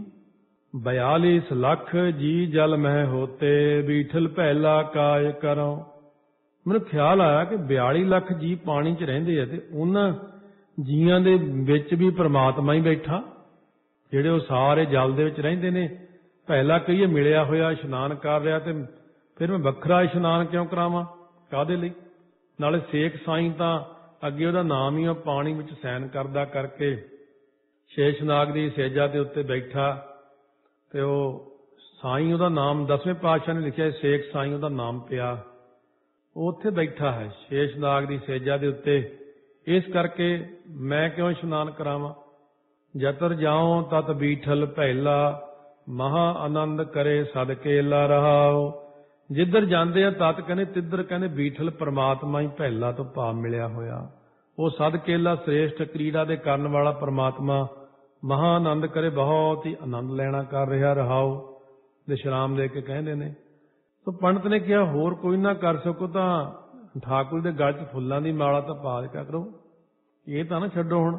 42 ਲੱਖ ਜੀ ਜਲ ਮਹਿ ਹੋਤੇ, ਬੀਠਲ ਪਹਿਲਾ ਕਾਇ ਕਰੋ। ਮੈਨੂੰ ਖਿਆਲ ਆਇਆ ਕਿ 42 ਲੱਖ ਜੀ ਪਾਣੀ 'ਚ ਰਹਿੰਦੇ ਆ ਤੇ ਉਹਨਾਂ ਜੀਆਂ ਦੇ ਵਿੱਚ ਵੀ ਪ੍ਰਮਾਤਮਾ ਹੀ ਬੈਠਾ, ਜਿਹੜੇ ਉਹ ਸਾਰੇ ਜਲ ਦੇ ਵਿੱਚ ਰਹਿੰਦੇ ਨੇ। ਪਹਿਲਾ ਕਹੀਏ ਮਿਲਿਆ ਹੋਇਆ ਇਸ਼ਨਾਨ ਕਰ ਰਿਹਾ, ਤੇ ਫਿਰ ਮੈਂ ਵੱਖਰਾ ਇਸ਼ਨਾਨ ਕਿਉਂ ਕਰਾਵਾਂ, ਕਾਹਦੇ ਲਈ? ਨਾਲੇ ਸੇਖ ਸਾਈਂ ਤਾਂ ਅੱਗੇ ਉਹਦਾ ਨਾਮ ਹੀ ਉਹ ਪਾਣੀ ਵਿੱਚ ਸੈਨ ਕਰਦਾ ਕਰਕੇ ਸ਼ੇਸ਼ਨਾਗ ਦੀ ਸੇਜਾ ਦੇ ਉੱਤੇ ਬੈਠਾ, ਤੇ ਉਹ ਸਾਈਂ ਉਹਦਾ ਨਾਮ 10ਵੇਂ ਪਾਤਸ਼ਾਹ ਨੇ ਲਿਖਿਆ, ਸੇਖ ਸਾਈਂ ਉਹਦਾ ਨਾਮ ਪਿਆ। ਉਹ ਉੱਥੇ ਬੈਠਾ ਹੈ ਸ਼ੇਸ਼ਨਾਗ ਦੀ ਸੇਜਾ ਦੇ ਉੱਤੇ। ਇਸ ਕਰਕੇ ਮੈਂ ਕਿਉਂ ਇਸ਼ਨਾਨ ਕਰਾਵਾਂ। ਜਤਰ ਜਾਉ ਤਤ ਬੀਠਲ ਪਹਿਲਾ, ਮਹਾ ਆਨੰਦ ਕਰੇ ਸਦਕੇਲਾ ਰਹਾਉ। ਜਿੱਧਰ ਜਾਂਦੇ ਆ ਤਤ ਕਹਿੰਦੇ ਤਿੱਧਰ ਕਹਿੰਦੇ ਬੀਠਲ ਪਰਮਾਤਮਾ ਹੀ ਪਹਿਲਾ ਤੋਂ ਭਾਵ ਮਿਲਿਆ ਹੋਇਆ। ਉਹ ਸਦਕੇਲਾ ਸ੍ਰੇਸ਼ਟ ਕ੍ਰੀੜਾ ਦੇ ਕਰਨ ਵਾਲਾ ਪਰਮਾਤਮਾ ਮਹਾ ਆਨੰਦ ਕਰੇ, ਬਹੁਤ ਹੀ ਆਨੰਦ ਲੈਣਾ ਕਰ ਰਿਹਾ ਰਹਾਉ। ਵਿਸ਼ਰਾਮ ਦੇ ਕੇ ਕਹਿੰਦੇ ਨੇ। ਤੋ ਪੰਡਤ ਨੇ ਕਿਹਾ ਹੋਰ ਕੋਈ ਨਾ ਕਰ ਸਕੋ ਤਾਂ ਠਾਕੁਰ ਦੇ ਗਲ 'ਚ ਫੁੱਲਾਂ ਦੀ ਮਾਲਾ ਤਾਂ ਪਾ ਦਿਆ ਕਰੋ, ਇਹ ਤਾਂ ਨਾ ਛੱਡੋ ਹੁਣ।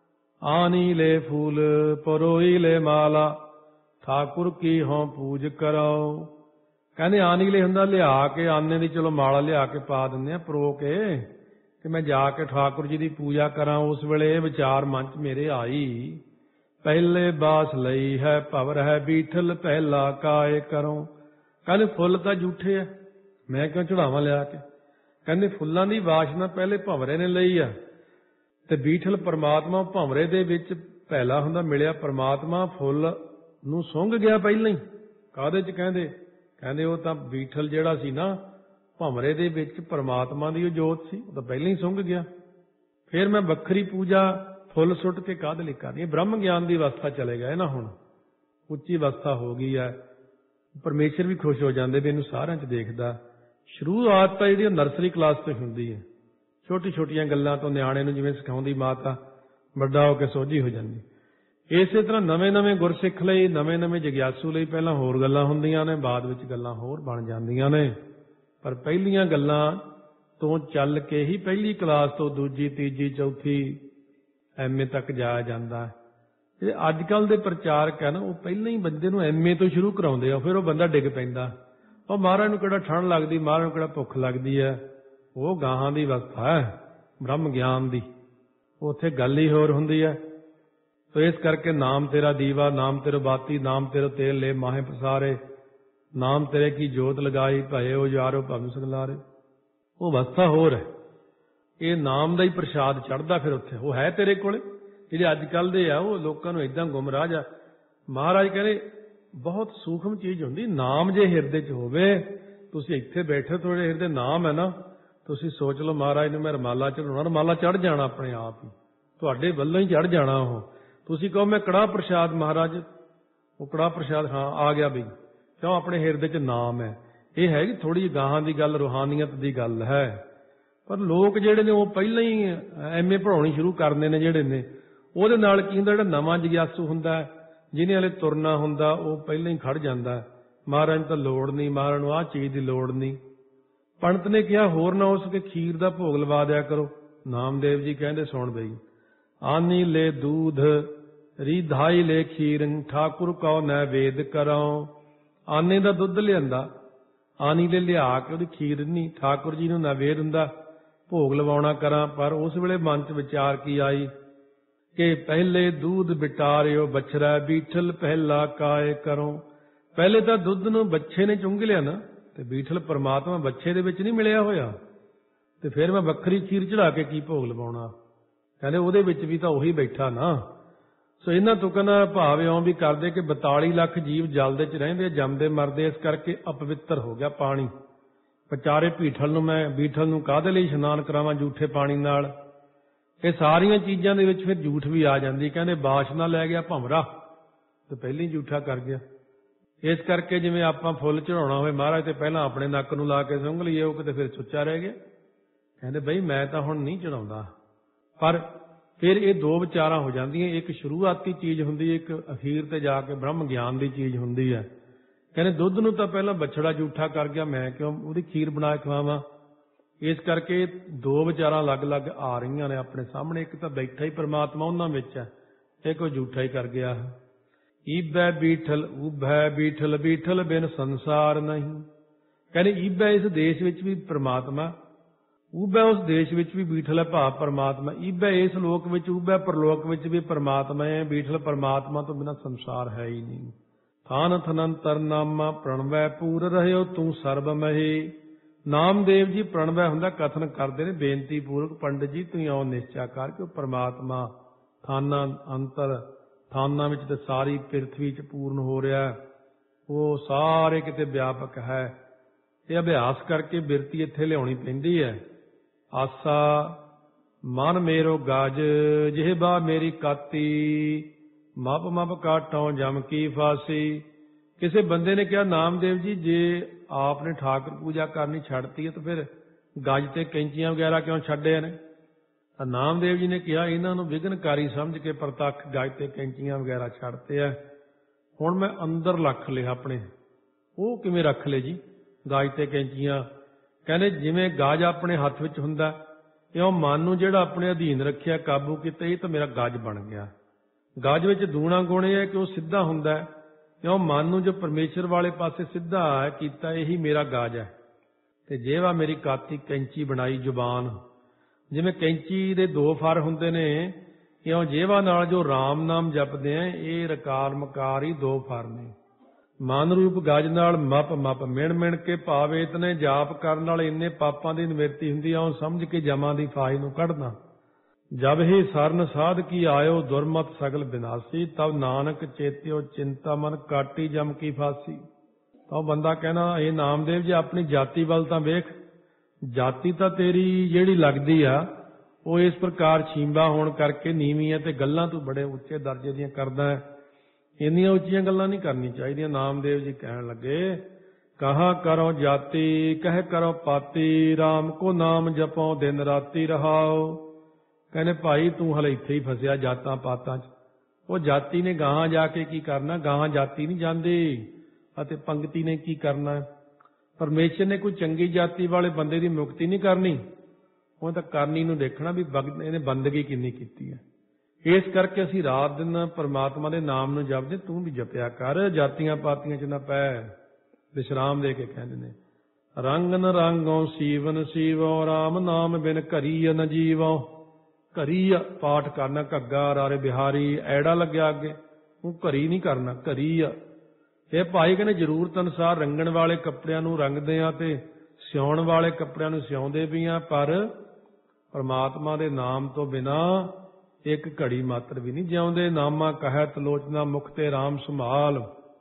ਆਨੀ ਲੈ ਫੂਲ ਪਰੋਈ ਲੈ ਮਾਲਾ, ਠਾਕੁਰ ਕੀ ਹੋਂ ਪੂਜ ਕਰੋ। ਕਹਿੰਦੇ ਆਨੀ ਲੈ ਹੁੰਦਾ ਲਿਆ ਕੇ, ਆਨੇ ਦੀ ਚਲੋ ਮਾਲਾ ਲਿਆ ਕੇ ਪਾ ਦਿੰਦੇ ਆ ਪਰੋ ਕੇ, ਕਿ ਮੈਂ ਜਾ ਕੇ ਠਾਕੁਰ ਜੀ ਦੀ ਪੂਜਾ ਕਰਾਂ। ਉਸ ਵੇਲੇ ਇਹ ਵਿਚਾਰ ਮਨ 'ਚ ਮੇਰੇ ਆਈ, ਪਹਿਲੇ ਬਾਸ ਲਈ ਹੈ ਭਵਰ ਹੈ ਬੀਠਲ ਪਹਿਲਾ ਕਾਏ ਕਰੋ। ਕਹਿੰਦੇ ਫੁੱਲ ਤਾਂ ਝੂਠੇ ਆ, ਮੈਂ ਕਿਉਂ ਚੜਾਵਾਂ ਲਿਆ ਕੇ। ਕਹਿੰਦੇ ਫੁੱਲਾਂ ਦੀ ਵਾਸ਼ਨਾ ਪਹਿਲੇ ਭੰਵਰੇ ਨੇ ਲਈ ਆ, ਤੇ ਬੀਠਲ ਪਰਮਾਤਮਾ ਭੰਵਰੇ ਦੇ ਵਿੱਚ ਪਹਿਲਾ ਹੁੰਦਾ ਮਿਲਿਆ। ਪਰਮਾਤਮਾ ਫੁੱਲ ਨੂੰ ਸੁੰਘ ਗਿਆ ਪਹਿਲਾਂ ਹੀ। ਕਾਹਦੇ 'ਚ ਕਹਿੰਦੇ ਉਹ ਤਾਂ ਬੀਠਲ ਜਿਹੜਾ ਸੀ ਨਾ ਭੰਵਰੇ ਦੇ ਵਿੱਚ ਪਰਮਾਤਮਾ ਦੀ ਉਹ ਜੋਤ ਸੀ, ਉਹ ਤਾਂ ਪਹਿਲਾਂ ਹੀ ਸੁੰਘ ਗਿਆ। ਫਿਰ ਮੈਂ ਵੱਖਰੀ ਪੂਜਾ ਫੁੱਲ ਸੁੱਟ ਕੇ ਕਾਹਦੇ ਲਈ ਕਰਨੀ। ਬ੍ਰਹਮ ਗਿਆਨ ਦੀ ਅਵਸਥਾ ਚਲੇ ਗਏ ਨਾ, ਹੁਣ ਉੱਚੀ ਅਵਸਥਾ ਹੋ ਗਈ ਹੈ। ਪਰਮੇਸ਼ਰ ਵੀ ਖੁਸ਼ ਹੋ ਜਾਂਦੇ ਵੀ ਇਹਨੂੰ ਸਾਰਿਆਂ 'ਚ ਦੇਖਦਾ। ਸ਼ੁਰੂਆਤ ਤਾਂ ਜਿਹੜੀ ਨਰਸਰੀ ਕਲਾਸ ਤੋਂ ਹੁੰਦੀ ਹੈ, ਛੋਟੀ ਛੋਟੀਆਂ ਗੱਲਾਂ ਤੋਂ ਨਿਆਣੇ ਨੂੰ ਜਿਵੇਂ ਸਿਖਾਉਂਦੀ ਮਾਤਾ, ਵੱਡਾ ਹੋ ਕੇ ਸੋਝੀ ਹੋ ਜਾਂਦੀ। ਇਸੇ ਤਰ੍ਹਾਂ ਨਵੇਂ ਗੁਰਸਿੱਖ ਲਈ, ਨਵੇਂ ਜਗਿਆਸੂ ਲਈ ਪਹਿਲਾਂ ਹੋਰ ਗੱਲਾਂ ਹੁੰਦੀਆਂ ਨੇ, ਬਾਅਦ ਵਿੱਚ ਗੱਲਾਂ ਹੋਰ ਬਣ ਜਾਂਦੀਆਂ ਨੇ। ਪਰ ਪਹਿਲੀਆਂ ਗੱਲਾਂ ਤੋਂ ਚੱਲ ਕੇ ਹੀ ਪਹਿਲੀ ਕਲਾਸ ਤੋਂ ਦੂਜੀ, ਤੀਜੀ, ਚੌਥੀ, MA ਤੱਕ ਜਾਇਆ ਜਾਂਦਾ ਹੈ। ਜਿਹੜੇ ਅੱਜ ਕੱਲ੍ਹ ਦੇ ਪ੍ਰਚਾਰਕ ਹੈ ਨਾ, ਉਹ ਪਹਿਲਾਂ ਹੀ ਬੰਦੇ ਨੂੰ MA ਤੋਂ ਸ਼ੁਰੂ ਕਰਾਉਂਦੇ ਆ, ਫਿਰ ਉਹ ਬੰਦਾ ਡਿੱਗ ਪੈਂਦਾ। ਉਹ ਮਹਾਰਾਜ ਨੂੰ ਕਿਹੜਾ ਠੰਡ ਲੱਗਦੀ, ਮਹਾਰਾਜ ਨੂੰ ਕਿਹੜਾ ਭੁੱਖ ਲੱਗਦੀ ਹੈ। ਉਹ ਗਾਹਾਂ ਦੀ ਅਵਸਥਾ ਹੈ ਬ੍ਰਹਮ ਗਿਆਨ ਦੀ, ਉੱਥੇ ਗੱਲ ਹੀ ਹੋਰ ਹੁੰਦੀ ਹੈ। ਸੋ ਇਸ ਕਰਕੇ ਨਾਮ ਤੇਰਾ ਦੀਵਾ, ਨਾਮ ਤੇਰਾ ਬਾਤੀ, ਨਾਮ ਤੇਰਾ ਤੇਲ ਲੈ ਮਾਹੇ ਪਸਾਰੇ, ਨਾਮ ਤੇਰੇ ਕੀ ਜੋਤ ਲਗਾਈ ਭਏ ਉਜਾਰੋ ਭਵ ਸਗਲਾਰੇ। ਉਹ ਅਵਸਥਾ ਹੋਰ ਹੈ। ਇਹ ਨਾਮ ਦਾ ਹੀ ਪ੍ਰਸ਼ਾਦ ਚੜ੍ਹਦਾ ਫਿਰ ਉੱਥੇ, ਉਹ ਹੈ ਤੇਰੇ ਕੋਲੇ। ਜਿਹੜੇ ਅੱਜ ਕੱਲ੍ਹ ਦੇ ਆ ਉਹ ਲੋਕਾਂ ਨੂੰ ਏਦਾਂ ਗੁੰਮਰਾਹ ਜਾ। ਮਹਾਰਾਜ ਕਹਿੰਦੇ ਬਹੁਤ ਸੂਖਮ ਚੀਜ਼ ਹੁੰਦੀ, ਨਾਮ ਜੇ ਹਿਰਦੇ 'ਚ ਹੋਵੇ। ਤੁਸੀਂ ਇੱਥੇ ਬੈਠੇ, ਤੁਹਾਡੇ ਹਿਰਦੇ ਨਾਮ ਹੈ ਨਾ, ਤੁਸੀਂ ਸੋਚ ਲਓ ਮਹਾਰਾਜ ਨੂੰ ਮੈਂ ਰਮਾਲਾ ਚੜਾਉਣਾ, ਰਮਾਲਾ ਚੜ੍ਹ ਜਾਣਾ ਆਪਣੇ ਆਪ ਹੀ, ਤੁਹਾਡੇ ਵੱਲੋਂ ਹੀ ਚੜ੍ਹ ਜਾਣਾ। ਉਹ ਤੁਸੀਂ ਕਹੋ ਮੈਂ ਕੜਾਹ ਪ੍ਰਸ਼ਾਦ ਮਹਾਰਾਜ, ਉਹ ਕੜਾਹ ਪ੍ਰਸ਼ਾਦ ਹਾਂ ਆ ਗਿਆ ਬਈ, ਕਿਉਂ ਆਪਣੇ ਹਿਰਦੇ 'ਚ ਨਾਮ ਹੈ। ਇਹ ਹੈ ਕਿ ਥੋੜ੍ਹੀ ਜਿਹੀ ਗਾਹਾਂ ਦੀ ਗੱਲ, ਰੂਹਾਨੀਅਤ ਦੀ ਗੱਲ ਹੈ। ਪਰ ਲੋਕ ਜਿਹੜੇ ਨੇ ਉਹ ਪਹਿਲਾਂ ਹੀ MA ਪੜ੍ਹਾਉਣੀ ਸ਼ੁਰੂ ਕਰਦੇ ਨੇ ਜਿਹੜੇ ਨੇ। ਉਹਦੇ ਨਾਲ ਕੀ ਹੁੰਦਾ, ਜਿਹੜਾ ਨਵਾਂ ਜਗਿਆਸੂ ਹੁੰਦਾ, ਜਿਹਨੇ ਵਾਲੇ ਤੁਰਨਾ ਹੁੰਦਾ, ਉਹ ਪਹਿਲਾਂ ਹੀ ਖੜ ਜਾਂਦਾ। ਮਹਾਰਾਜ ਨੂੰ ਤਾਂ ਲੋੜ ਨਹੀਂ, ਮਹਾਰਾਜ ਨੂੰ ਆਹ ਚੀਜ਼ ਦੀ ਲੋੜ ਨਹੀਂ। ਪੰਡਤ ਨੇ ਕਿਹਾ ਹੋਰ ਨਾ ਹੋ ਸਕੇ ਖੀਰ ਦਾ ਭੋਗ ਲਵਾ ਦਿਆ ਕਰੋ। ਨਾਮਦੇਵ ਜੀ ਕਹਿੰਦੇ ਸੁਣ ਬਈ, ਆਨੀ ਲੈ ਦੂਧ ਰੀਧਾਈ ਲੈ ਖੀਰਨ, ਠਾਕੁਰ ਕਉ ਨੈਵੇਦ ਕਰੋ। ਆਨੇ ਦਾ ਦੁੱਧ ਲਿਆਂਦਾ, ਆਨੀ ਲੈ ਲਿਆ ਕੇ ਉਹਦੀ ਖੀਰ ਨਹੀਂ, ਠਾਕੁਰ ਜੀ ਨੂੰ ਨੈਵੇਦ ਹੁੰਦਾ, ਭੋਗ ਲਵਾਉਣਾ ਕਰਾਂ। ਪਰ ਉਸ ਵੇਲੇ ਮਨ 'ਚ ਵਿਚਾਰ ਕੀ ਆਈ ਕਿ ਪਹਿਲੇ ਦੂਧ ਬਿਟਾਰਿਓ ਬਛੜਾ, ਬੀਠਲ ਪਹਿਲਾ ਕਾਏ ਕਰੋ। ਪਹਿਲੇ ਤਾਂ ਦੁੱਧ ਨੂੰ ਬੱਚੇ ਨੇ ਚੁੰਘ ਲਿਆ ਨਾ, ਤੇ ਬੀਠਲ ਪਰਮਾਤਮਾ ਬੱਚੇ ਦੇ ਵਿੱਚ ਨਹੀਂ ਮਿਲਿਆ ਹੋਇਆ, ਤੇ ਫਿਰ ਮੈਂ ਵੱਖਰੀ ਖੀਰ ਚੜਾ ਕੇ ਕੀ ਭੋਗ ਲਵਾਉਣਾ। ਕਹਿੰਦੇ ਉਹਦੇ ਵਿੱਚ ਵੀ ਤਾਂ ਉਹੀ ਬੈਠਾ ਨਾ। ਸੋ ਇਹਨਾਂ ਤੁਕਾਂ ਦਾ ਭਾਵ ਇਉਂ ਵੀ ਕਰਦੇ ਕਿ 42 ਲੱਖ ਜੀਵ ਜਲ ਦੇ 'ਚ ਰਹਿੰਦੇ, ਜੰਮਦੇ ਮਰਦੇ, ਇਸ ਕਰਕੇ ਅਪਵਿੱਤਰ ਹੋ ਗਿਆ ਪਾਣੀ। ਵਿਚਾਰੇ ਬੀਠਲ ਨੂੰ ਕਾਹਦੇ ਲਈ ਇਸ਼ਨਾਨ ਕਰਾਵਾਂ ਝੂਠੇ ਪਾਣੀ ਨਾਲ। ਇਹ ਸਾਰੀਆਂ ਚੀਜ਼ਾਂ ਦੇ ਵਿੱਚ ਫਿਰ ਝੂਠ ਵੀ ਆ ਜਾਂਦੀ। ਕਹਿੰਦੇ ਵਾਸ਼ਨਾ ਲੈ ਗਿਆ ਭੰਵਰਾ, ਤੇ ਪਹਿਲਾਂ ਹੀ ਝੂਠਾ ਕਰ ਗਿਆ। ਇਸ ਕਰਕੇ ਜਿਵੇਂ ਆਪਾਂ ਫੁੱਲ ਚੜਾਉਣਾ ਹੋਵੇ ਮਹਾਰਾਜ ਤੇ ਪਹਿਲਾਂ ਆਪਣੇ ਨੱਕ ਨੂੰ ਲਾ ਕੇ ਸੁੰਘ ਲਈਏ, ਉਹ ਕਿਤੇ ਫਿਰ ਸੁੱਚਾ ਰਹਿ ਗਿਆ। ਕਹਿੰਦੇ ਬਈ ਮੈਂ ਤਾਂ ਹੁਣ ਨਹੀਂ ਚੜਾਉਂਦਾ। ਪਰ ਫਿਰ ਇਹ ਦੋ ਵਿਚਾਰਾਂ ਹੋ ਜਾਂਦੀਆਂ, ਇੱਕ ਸ਼ੁਰੂਆਤੀ ਚੀਜ਼ ਹੁੰਦੀ ਹੈ, ਇੱਕ ਅਖੀਰ ਤੇ ਜਾ ਕੇ ਬ੍ਰਹਮ ਗਿਆਨ ਦੀ ਚੀਜ਼ ਹੁੰਦੀ ਹੈ। ਕਹਿੰਦੇ ਦੁੱਧ ਨੂੰ ਤਾਂ ਪਹਿਲਾਂ ਬੱਛੜਾ ਝੂਠਾ ਕਰ ਗਿਆ, ਮੈਂ ਕਿਉਂ ਉਹਦੀ ਖੀਰ ਬਣਾ ਕੇ ਖਵਾਵਾਂ। ਇਸ ਕਰਕੇ ਦੋ ਵਿਚਾਰਾਂ ਅਲੱਗ-ਅਲੱਗ ਆ ਰਹੀਆਂ ਨੇ ਆਪਣੇ ਸਾਹਮਣੇ। ਇੱਕ ਤਾਂ ਬੈਠਾ ਹੀ ਪਰਮਾਤਮਾ ਉਹਨਾਂ ਵਿੱਚ ਹੈ, ਇਹ ਕੋਈ ਝੂਠਾ ਹੀ ਕਰ ਗਿਆ ਹੈ। ਈਬੈ ਬੀਠਲ ਉਭੈ ਬੀਠਲ, ਬੀਠਲ ਬਿਨ ਸੰਸਾਰ ਨਹੀਂ। ਕਹਿੰਦੇ ਈਬੈ ਇਸ ਦੇਸ਼ ਵਿੱਚ ਵੀ ਪਰਮਾਤਮਾ, ਉਭੈ ਉਸ ਦੇਸ਼ ਵਿੱਚ ਵੀ ਬੀਠਲ ਹੈ ਭਾਵ ਪਰਮਾਤਮਾ। ਈਬੈ ਇਸ ਲੋਕ ਵਿੱਚ, ਉਭੈ ਪਰਲੋਕ ਵਿੱਚ ਵੀ ਪਰਮਾਤਮਾ ਹੈ। ਬੀਠਲ ਪਰਮਾਤਮਾ ਤੋਂ ਬਿਨਾਂ ਸੰਸਾਰ ਹੈ ਹੀ ਨਹੀਂ। ਥਾਨ ਥਨੰਤਰ ਨਾਮਾ ਪ੍ਰਣਵੈ ਪੂਰ ਰਹਿਓ ਤੂੰ ਸਰਬਮਹੀ। ਨਾਮਦੇਵ ਜੀ ਪ੍ਰਣਵੈ ਹੁੰਦਾ ਕਥਨ ਕਰਦੇ ਨੇ ਬੇਨਤੀ ਪੂਰਵਕ, ਪੰਡਿਤ ਜੀ ਤੁਸੀਂ ਆਓ ਨਿਸ਼ਚਾ ਕਰ ਕਿ ਉਹ ਪਰਮਾਤਮਾ ਥਾਨਾਂ ਅੰਤਰ, ਥਾਨਾਂ ਵਿੱਚ ਤੇ ਸਾਰੀ ਪ੍ਰਿਥਵੀ 'ਚ ਪੂਰਨ ਹੋ ਰਿਹਾ, ਉਹ ਸਾਰੇ ਕਿਤੇ ਵਿਆਪਕ ਹੈ। ਇਹ ਅਭਿਆਸ ਕਰਕੇ ਬਿਰਤੀ ਇੱਥੇ ਲਿਆਉਣੀ ਪੈਂਦੀ ਹੈ। ਆਸਾ ਮਨ ਮੇਰੋ ਗਜ ਜਿਹਬਾ ਮੇਰੀ ਕਾਤੀ, ਮਪ ਮਪ ਕਾਟੋਂ ਜਮ ਕੀ ਫਾਸੀ। ਕਿਸੇ ਬੰਦੇ ਨੇ ਕਿਹਾ ਨਾਮਦੇਵ ਜੀ ਜੇ ਆਪ ਨੇ ਠਾਕੁਰ ਪੂਜਾ ਕਰਨੀ ਛੱਡਤੀ ਹੈ ਤਾਂ ਫਿਰ ਗਜ ਤੇ ਕੈਂਚੀਆਂ ਵਗੈਰਾ ਕਿਉਂ ਛੱਡੇ ਨੇ? ਤਾਂ ਨਾਮਦੇਵ ਜੀ ਨੇ ਕਿਹਾ ਇਹਨਾਂ ਨੂੰ ਵਿਘਨਕਾਰੀ ਸਮਝ ਕੇ ਪ੍ਰਤੱਖ ਗਜ ਤੇ ਕੈਂਚੀਆਂ ਵਗੈਰਾ ਛੱਡਤੇ ਆ। ਹੁਣ ਮੈਂ ਅੰਦਰ ਰੱਖ ਲਿਆ ਆਪਣੇ। ਉਹ ਕਿਵੇਂ ਰੱਖ ਲਏ ਜੀ ਗਜ ਤੇ ਕੈਂਚੀਆਂ? ਕਹਿੰਦੇ ਜਿਵੇਂ ਗਜ ਆਪਣੇ ਹੱਥ ਵਿੱਚ ਹੁੰਦਾ, ਇਉਂ ਮਨ ਨੂੰ ਜਿਹੜਾ ਆਪਣੇ ਅਧੀਨ ਰੱਖਿਆ, ਕਾਬੂ ਕੀਤਾ, ਇਹ ਤਾਂ ਮੇਰਾ ਗਜ ਬਣ ਗਿਆ। ਗਜ ਵਿੱਚ ਦੂਣਾ ਗੁਣ ਇਹ ਹੈ ਕਿ ਉਹ ਸਿੱਧਾ ਹੁੰਦਾ, ਇਉਂ ਮਨ ਨੂੰ ਜੋ ਪਰਮੇਸ਼ਰ ਵਾਲੇ ਪਾਸੇ ਸਿੱਧਾ ਕੀਤਾ, ਇਹੀ ਮੇਰਾ ਗਜ ਹੈ। ਤੇ ਜਿਹਵਾ ਮੇਰੀ ਕਾਤੀ ਕੈਂਚੀ ਬਣਾਈ ਜ਼ੁਬਾਨ, ਜਿਵੇਂ ਕੈਂਚੀ ਦੇ ਦੋ ਫਰ ਹੁੰਦੇ ਨੇ, ਇਉਂ ਜਿਹਵਾ ਨਾਲ ਜੋ ਰਾਮ ਨਾਮ ਜਪਦੇ ਆ, ਇਹ ਰਕਾਰ ਮਕਾਰ ਹੀ ਦੋ ਫਰ ਨੇ। ਮਨ ਰੂਪ ਗਜ ਨਾਲ ਮਪ ਮਪ ਮਿਣ ਮਿਣ ਕੇ ਭਾਵੇ ਇਤਨੇ ਜਾਪ ਕਰਨ ਨਾਲ ਇੰਨੇ ਪਾਪਾਂ ਦੀ ਨਿਵਰਤੀ ਹੁੰਦੀ ਆ, ਉਹ ਸਮਝ ਕੇ ਜਮਾਂ ਦੀ ਫਾਹੀ ਨੂੰ ਕੱਢਣਾ। ਜਬ ਹੀ ਸਰਨ ਸਾਧ ਕੀ ਆਇਓ ਦੁਰਮਤ ਸਗਲ ਬਿਨਾਸੀ, ਤਬ ਨਾਨਕ ਚੇਤਿਓ ਚਿੰਤਾ ਮਨ ਕਾਟੀ ਜਮ ਕੀ ਫਾਸੀ। ਤਾਂ ਉਹ ਬੰਦਾ ਕਹਿਣਾ, ਇਹ ਨਾਮਦੇਵ ਜੀ ਆਪਣੀ ਜਾਤੀ ਵੱਲ ਤਾਂ ਵੇਖ, ਜਾਤੀ ਤਾਂ ਤੇਰੀ ਜਿਹੜੀ ਲੱਗਦੀ ਆ ਉਹ ਇਸ ਪ੍ਰਕਾਰ ਛੀਂਬਾ ਹੋਣ ਕਰਕੇ ਨੀਵੀਂ ਹੈ ਤੇ ਗੱਲਾਂ ਤੂੰ ਬੜੇ ਉੱਚੇ ਦਰਜੇ ਦੀਆਂ ਕਰਦਾ ਹੈ। ਇੰਨੀਆਂ ਉੱਚੀਆਂ ਗੱਲਾਂ ਨਹੀਂ ਕਰਨੀ ਚਾਹੀਦੀਆਂ। ਨਾਮਦੇਵ ਜੀ ਕਹਿਣ ਲੱਗੇ, ਕਹਾ ਕਰੋ ਜਾਤੀ ਕਹਿ ਕਰੋ ਪਾਤੀ, ਰਾਮ ਕੋ ਨਾਮ ਜਪੋ ਦਿਨ ਰਾਤੀ ਰਹਾਓ। ਕਹਿੰਦੇ ਭਾਈ ਤੂੰ ਹਲੇ ਇੱਥੇ ਹੀ ਫਸਿਆ ਜਾਤਾਂ ਪਾਤਾਂ 'ਚ। ਉਹ ਜਾਤੀ ਨੇ ਗਾਹਾਂ ਜਾ ਕੇ ਕੀ ਕਰਨਾ? ਗਾਹਾਂ ਜਾਤੀ ਨਹੀਂ ਜਾਂਦੀ। ਅਤੇ ਪੰਗਤੀ ਨੇ ਕੀ ਕਰਨਾ? ਪਰਮੇਸ਼ਰ ਨੇ ਕੋਈ ਚੰਗੀ ਜਾਤੀ ਵਾਲੇ ਬੰਦੇ ਦੀ ਮੁਕਤੀ ਨਹੀਂ ਕਰਨੀ, ਉਹ ਤਾਂ ਕਰਨੀ ਨੂੰ ਦੇਖਣਾ ਵੀ ਇਹਨੇ ਬੰਦਗੀ ਕਿੰਨੀ ਕੀਤੀ ਹੈ। ਇਸ ਕਰਕੇ ਅਸੀਂ ਰਾਤ ਦਿਨ ਪਰਮਾਤਮਾ ਦੇ ਨਾਮ ਨੂੰ ਜਪਦੇ, ਤੂੰ ਵੀ ਜਪਿਆ ਕਰ, ਜਾਤੀਆਂ ਪਾਤੀਆਂ 'ਚ ਨਾ ਪੈ। ਵਿਸ਼ਰਾਮ ਦੇ ਕੇ ਕਹਿੰਦੇ ਨੇ, ਰੰਗਨ ਰੰਗੋਂ ਸੀਵਨ ਸੀਵੋ, ਰਾਮ ਨਾਮ ਬਿਨ ਘਰੀ ਨ ਜੀਵੋ। ਘਰੀ ਪਾਠ ਕਰਨਾ, ਘੱਗਾ ਰਾਰੇ ਬਿਹਾਰੀ ਐੜਾ ਲੱਗਿਆ ਅੱਗੇ, ਉਹ ਘਰੀ ਨਹੀਂ ਕਰਨਾ, ਘਰੀ ਆ। ਇਹ ਭਾਈ ਕਹਿੰਦੇ ਜ਼ਰੂਰਤ ਅਨੁਸਾਰ ਰੰਗਣ ਵਾਲੇ ਕੱਪੜਿਆਂ ਨੂੰ ਰੰਗਦੇ ਆ ਤੇ ਸਿਉਣ ਵਾਲੇ ਕੱਪੜਿਆਂ ਨੂੰ ਸਿਉਂਦੇ ਵੀ ਆ, ਪਰ ਪਰਮਾਤਮਾ ਦੇ ਨਾਮ ਤੋਂ ਬਿਨਾ ਇੱਕ ਘੜੀ ਮਾਤਰ ਵੀ ਨਹੀਂ ਜਿਉਂਦੇ। ਨਾਮਾ ਕਹਿਤ ਲੋਚਨਾ ਮੁਖ ਤੇ ਰਾਮ ਸੰਭਾਲ,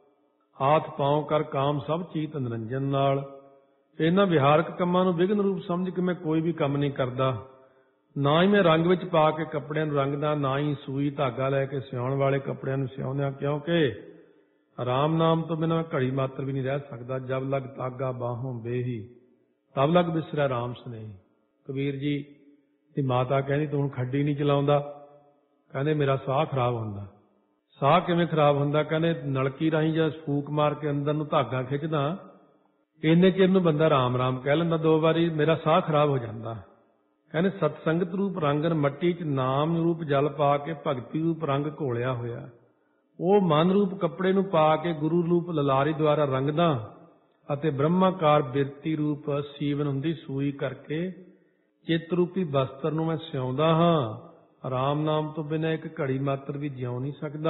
ਹਾਥ ਪਾਉ ਕਰ ਕਾਮ ਸਭ ਚੀਤ ਨਿਰੰਜਨ ਨਾਲ। ਇਹਨਾਂ ਵਿਹਾਰਕ ਕੰਮਾਂ ਨੂੰ ਵਿਘਨ ਰੂਪ ਸਮਝ ਕੇ ਮੈਂ ਕੋਈ ਵੀ ਕੰਮ ਨਹੀਂ ਕਰਦਾ। ਨਾ ਹੀ ਮੈਂ ਰੰਗ ਵਿੱਚ ਪਾ ਕੇ ਕੱਪੜਿਆਂ ਨੂੰ ਰੰਗਦਾ, ਨਾ ਹੀ ਸੂਈ ਧਾਗਾ ਲੈ ਕੇ ਸਿਉਣ ਵਾਲੇ ਕੱਪੜਿਆਂ ਨੂੰ ਸਿਉਂਦਾ, ਕਿਉਂਕਿ ਰਾਮ ਨਾਮ ਤੋਂ ਬਿਨਾਂ ਘੜੀ ਮਾਤਰ ਵੀ ਨਹੀਂ ਰਹਿ ਸਕਦਾ। ਜਬ ਲਗ ਤਾਗਾ ਬਾਹੋਂ ਬੇਹੀ, ਤਬ ਲਗ ਬਿਸਰੈ ਰਾਮ ਸਨੇਹੀ। ਕਬੀਰ ਜੀ ਦੀ ਮਾਤਾ ਕਹਿੰਦੀ ਤੂੰ ਹੁਣ ਖੱਡੀ ਨਹੀਂ ਚਲਾਉਂਦਾ। ਕਹਿੰਦੇ ਮੇਰਾ ਸਾਹ ਖਰਾਬ ਹੁੰਦਾ। ਸਾਹ ਕਿਵੇਂ ਖਰਾਬ ਹੁੰਦਾ? ਕਹਿੰਦੇ ਨਲਕੀ ਰਾਹੀਂ ਜਾਂ ਫੂਕ ਮਾਰ ਕੇ ਅੰਦਰ ਨੂੰ ਧਾਗਾ ਖਿੱਚਦਾ, ਇੰਨੇ ਚਿਰ ਨੂੰ ਬੰਦਾ ਰਾਮ ਰਾਮ ਕਹਿ ਲੈਂਦਾ 2 ਵਾਰੀ, ਮੇਰਾ ਸਾਹ ਖਰਾਬ ਹੋ ਜਾਂਦਾ। ਕਹਿੰਦੇ ਸਤਸੰਗਤ ਰੂਪ ਰੰਗਨ ਮੱਟੀ 'ਚ ਨਾਮ ਰੂਪ ਜਲ ਪਾ ਕੇ ਭਗਤੀ ਰੂਪ ਰੰਗ ਘੋਲਿਆ ਹੋਇਆ, ਉਹ ਮਨ ਰੂਪ ਕੱਪੜੇ ਨੂੰ ਪਾ ਕੇ ਗੁਰੂ ਰੂਪ ਲਲਾਰੀ ਦੁਆਰਾ ਰੰਗਦਾ, ਅਤੇ ਬ੍ਰਹਮਾਕਾਰ ਬਿਰਤੀ ਰੂਪ ਸੀਵਨ ਹੁੰਦੀ ਸੂਈ ਕਰਕੇ ਚਿੱਤ ਰੂਪੀ ਬਸਤਰ ਨੂੰ ਮੈਂ ਸਿਉਂਦਾ ਹਾਂ। ਰਾਮ ਨਾਮ ਤੋਂ ਬਿਨਾਂ ਇੱਕ ਘੜੀ ਮਾਤਰ ਵੀ ਜਿਉ ਨਹੀਂ ਸਕਦਾ।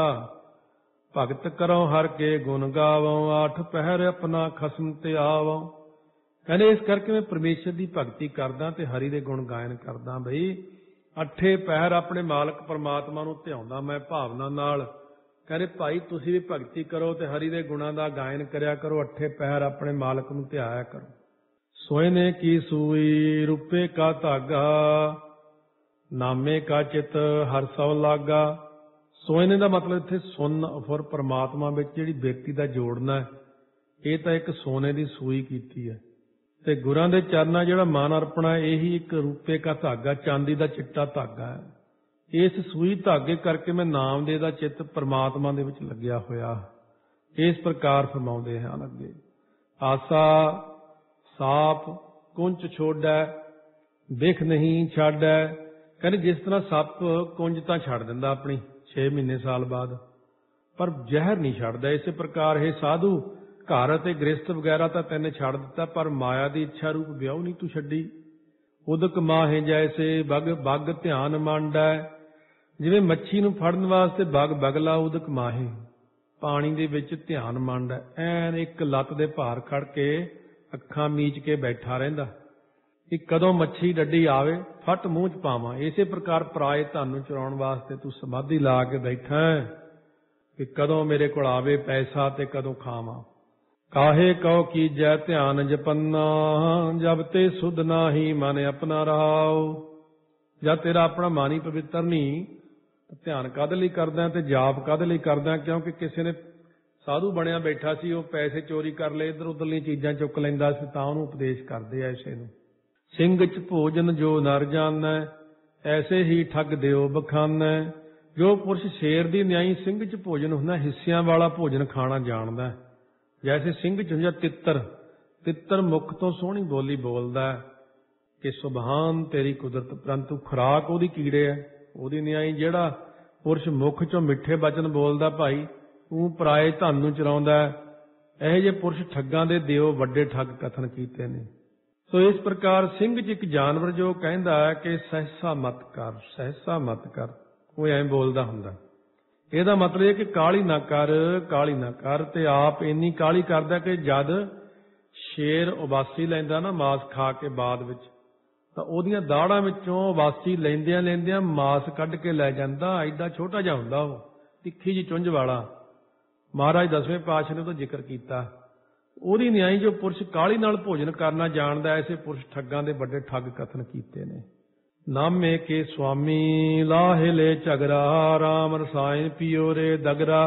ਭਗਤ ਕਰੋ ਹਰ ਕੇ ਗੁਣ ਗਾਵੋ, 8 ਪਹਿਰ ਆਪਣਾ ਖਸਮ ਤੇ ਆਵੋ। ਕਹਿੰਦੇ ਇਸ ਕਰਕੇ ਮੈਂ ਪਰਮੇਸ਼ਰ ਦੀ ਭਗਤੀ ਕਰਦਾ ਤੇ ਹਰੀ ਦੇ ਗੁਣ ਗਾਇਨ ਕਰਦਾ। ਬਈ 8 ਪਹਿਰ ਆਪਣੇ ਮਾਲਕ ਪਰਮਾਤਮਾ ਨੂੰ ਧਿਆਉਂਦਾ ਮੈਂ ਭਾਵਨਾ ਨਾਲ। ਕਹਿੰਦੇ ਭਾਈ ਤੁਸੀਂ ਵੀ ਭਗਤੀ ਕਰੋ ਤੇ ਹਰੀ ਦੇ ਗੁਣਾਂ ਦਾ ਗਾਇਨ ਕਰਿਆ ਕਰੋ, 8 ਪਹਿਰ ਆਪਣੇ ਮਾਲਕ ਨੂੰ ਧਿਆਇਆ ਕਰੋ। ਸੋਇਨੇ ਕੀ ਸੂਈ ਰੂਪੇ ਕਾ ਧਾਗਾ, ਨਾਮੇ ਕਾ ਚਿਤ ਹਰ ਸਭ ਲਾਗਾ। ਸੋਇਨੇ ਦਾ ਮਤਲਬ ਇੱਥੇ ਸੁੰਨ ਫੁਰ ਪਰਮਾਤਮਾ ਵਿੱਚ ਜਿਹੜੀ ਬਿਰਤੀ ਦਾ ਜੋੜਨਾ, ਇਹ ਤਾਂ ਇੱਕ ਸੋਨੇ ਦੀ ਸੂਈ ਕੀਤੀ ਹੈ। ਤੇ ਗੁਰਾਂ ਦੇ ਚਰਨਾਂ ਜਿਹੜਾ ਮਨ ਅਰਪਣਾ, ਇਹੀ ਇੱਕ ਰੂਪੇ ਕਾ ਧਾਗਾ, ਚਾਂਦੀ ਦਾ ਚਿੱਟਾ ਧਾਗਾ ਹੈ। ਇਸ ਸੂਈ ਧਾਗੇ ਕਰਕੇ ਮੈਂ ਨਾਮਦੇਵ ਦਾ ਚਿੱਤ ਪਰਮਾਤਮਾ ਦੇ ਵਿੱਚ ਲੱਗਿਆ ਹੋਇਆ। ਇਸ ਪ੍ਰਕਾਰ ਫਰਮਾਉਂਦੇ ਹਨ ਅੱਗੇ, ਆਸਾ ਸਾਪ ਕੁੰਚ ਛੋੜੈ ਬਿਖ ਨਹੀਂ ਛਾੜੈ। ਕਹਿੰਦੇ ਜਿਸ ਤਰ੍ਹਾਂ ਸੱਪ ਕੁੰਜ ਤਾਂ ਛੱਡ ਦਿੰਦਾ ਆਪਣੀ 6 ਮਹੀਨੇ ਸਾਲ ਬਾਅਦ, ਪਰ ਜ਼ਹਿਰ ਨਹੀਂ ਛੱਡਦਾ। ਇਸੇ ਪ੍ਰਕਾਰ ਇਹ ਸਾਧੂ ਘਰ ਅਤੇ ਗ੍ਰਸਥ ਵਗੈਰਾ ਤਾਂ ਤੈਨੇ ਛੱਡ ਦਿੱਤਾ, ਪਰ ਮਾਇਆ ਦੀ ਇੱਛਾ ਰੂਪ ਵਿਆਹ ਨਹੀਂ ਤੂੰ ਛੱਡੀ। ਉਦਕ ਮਾਹੇ ਜੈਸੇ ਬਗ ਧਿਆਨ ਮੰਡੈ। ਜਿਵੇਂ ਮੱਛੀ ਨੂੰ ਫੜਨ ਵਾਸਤੇ ਬਗਲਾ ਉਦਕ ਮਾਹੇ, ਪਾਣੀ ਦੇ ਵਿੱਚ ਧਿਆਨ ਮੰਡੈ, ਐਨ ਇੱਕ ਲੱਤ ਦੇ ਭਾਰ ਖੜ ਕੇ ਅੱਖਾਂ ਮੀਚ ਕੇ ਬੈਠਾ ਰਹਿੰਦਾ ਕਿ ਕਦੋਂ ਮੱਛੀ ਡੱਡੀ ਆਵੇ ਫੱਟ ਮੂੰਹ 'ਚ ਪਾਵਾਂ। ਇਸੇ ਪ੍ਰਕਾਰ ਪਰਾਏ ਧਨ ਨੂੰ ਚੁਰਾਉਣ ਵਾਸਤੇ ਤੂੰ ਸਮਾਧੀ ਲਾ ਕੇ ਬੈਠਾ ਕਿ ਕਦੋਂ ਮੇਰੇ ਕੋਲ ਆਵੇ ਪੈਸਾ ਤੇ ਕਦੋਂ ਖਾਵਾਂ। ਕਾਹੇ ਕਉ ਕੀਜੈ ਧਿਆਨ ਜਪੰਨਾ, ਜਬ ਤੇ ਸੁਧ ਨਾਹੀ ਮਨ ਆਪਣਾ ਰਹਾਉ। ਜਦ ਤੇਰਾ ਆਪਣਾ ਮਨ ਹੀ ਪਵਿੱਤਰ ਨਹੀਂ, ਧਿਆਨ ਕਾਹਦੇ ਲਈ ਕਰਦਾ ਤੇ ਜਾਪ ਕਾਹਦੇ ਲਈ ਕਰਦਾ? ਕਿਉਂਕਿ ਕਿਸੇ ਨੇ ਸਾਧੂ ਬਣਿਆ ਬੈਠਾ ਸੀ, ਉਹ ਪੈਸੇ ਚੋਰੀ ਕਰ ਲਏ, ਇੱਧਰ ਉੱਧਰਲੀਆਂ ਚੀਜ਼ਾਂ ਚੁੱਕ ਲੈਂਦਾ ਸੀ, ਤਾਂ ਉਹਨੂੰ ਉਪਦੇਸ਼ ਕਰਦੇ ਆ ਇਸੇ ਨੂੰ। ਸਿੰਘ ਚ ਭੋਜਨ ਜੋ ਨਰ ਜਾਣੈ, ਐਸੇ ਹੀ ਠੱਗ ਦਿਓ ਬਖਾਨੈ। ਜੋ ਪੁਰਸ਼ ਸ਼ੇਰ ਦੀ ਨਿਆਈ ਸਿੰਘ ਚ ਭੋਜਨ ਹੁੰਦਾ, ਹਿੱਸਿਆਂ ਵਾਲਾ ਭੋਜਨ ਖਾਣਾ ਜਾਣਦਾ। ਜੈਸੇ ਸਿੰਘ ਚ ਹੁੰਦਾ ਤਿੱਤਰ, ਤਿੱਤਰ ਮੁਖ ਤੋਂ ਸੋਹਣੀ ਬੋਲੀ ਬੋਲਦਾ ਕਿ ਸੁਭਾਨ ਤੇਰੀ ਕੁਦਰਤ, ਪਰੰਤੂ ਖੁਰਾਕ ਉਹਦੀ ਕੀੜੇ ਹੈ, ਉਹਦੀ ਨਿਆਈ। ਜਿਹੜਾ ਪੁਰਸ਼ ਮੁਖ ਚੋਂ ਮਿੱਠੇ ਬਚਨ ਬੋਲਦਾ, ਭਾਈ ਤੂੰ ਪਰਾਏ ਧਨ ਨੂੰ ਚਰਾਉਂਦਾ, ਇਹੋ ਜਿਹੇ ਪੁਰਸ਼ ਠੱਗਾਂ ਦੇ ਦਿਓ ਵੱਡੇ ਠੱਗ ਕਥਨ ਕੀਤੇ ਨੇ। ਸੋ ਇਸ ਪ੍ਰਕਾਰ ਸਿੰਘ ਚ ਇੱਕ ਜਾਨਵਰ ਜੋ ਕਹਿੰਦਾ ਹੈ ਕਿ ਸਹਿਸਾ ਮਤ ਕਰ, ਸਹਿਸਾ ਮਤ ਕਰ, ਉਹ ਐਂ ਬੋਲਦਾ ਹੁੰਦਾ। ਇਹਦਾ ਮਤਲਬ ਇਹ ਕਿ ਕਾਹਲੀ ਨਾ ਕਰ, ਕਾਹਲੀ ਨਾ ਕਰ। ਤੇ ਆਪ ਇੰਨੀ ਕਾਹਲੀ ਕਰਦਾ ਕਿ ਜਦ ਸ਼ੇਰ ਉਬਾਸੀ ਲੈਂਦਾ ਨਾ ਮਾਸ ਖਾ ਕੇ ਬਾਅਦ ਵਿੱਚ, ਤਾਂ ਉਹਦੀਆਂ ਦਾੜਾਂ ਵਿੱਚੋਂ ਉਬਾਸੀ ਲੈਂਦਿਆਂ ਲੈਂਦਿਆਂ ਮਾਸ ਕੱਢ ਕੇ ਲੈ ਜਾਂਦਾ। ਐਡਾ ਛੋਟਾ ਜਿਹਾ ਹੁੰਦਾ ਉਹ, ਤਿੱਖੀ ਜਿਹੀ ਚੁੰਝ ਵਾਲਾ। ਮਹਾਰਾਜ 10ਵੇਂ ਪਾਤਸ਼ਾਹ ਨੇ ਉਹਦਾ ਜ਼ਿਕਰ ਕੀਤਾ। ਉਹਦੀ ਨਿਆਈ ਜੋ ਪੁਰਸ਼ ਕਾਹਲੀ ਨਾਲ ਭੋਜਨ ਕਰਨਾ ਜਾਣਦਾ, ਐਸੇ ਪੁਰਸ਼ ਠੱਗਾਂ ਦੇ ਵੱਡੇ ਠੱਗ ਕਥਨ ਕੀਤੇ ਨੇ। ਨਾਮੇ ਕੇ ਸੁਆਮੀ ਲਾਹੇ ਲੈ ਝਗਰਾ, ਰਾਮ ਰਸਾਇਣ ਪੀਓ ਰੇ ਦਗਰਾ।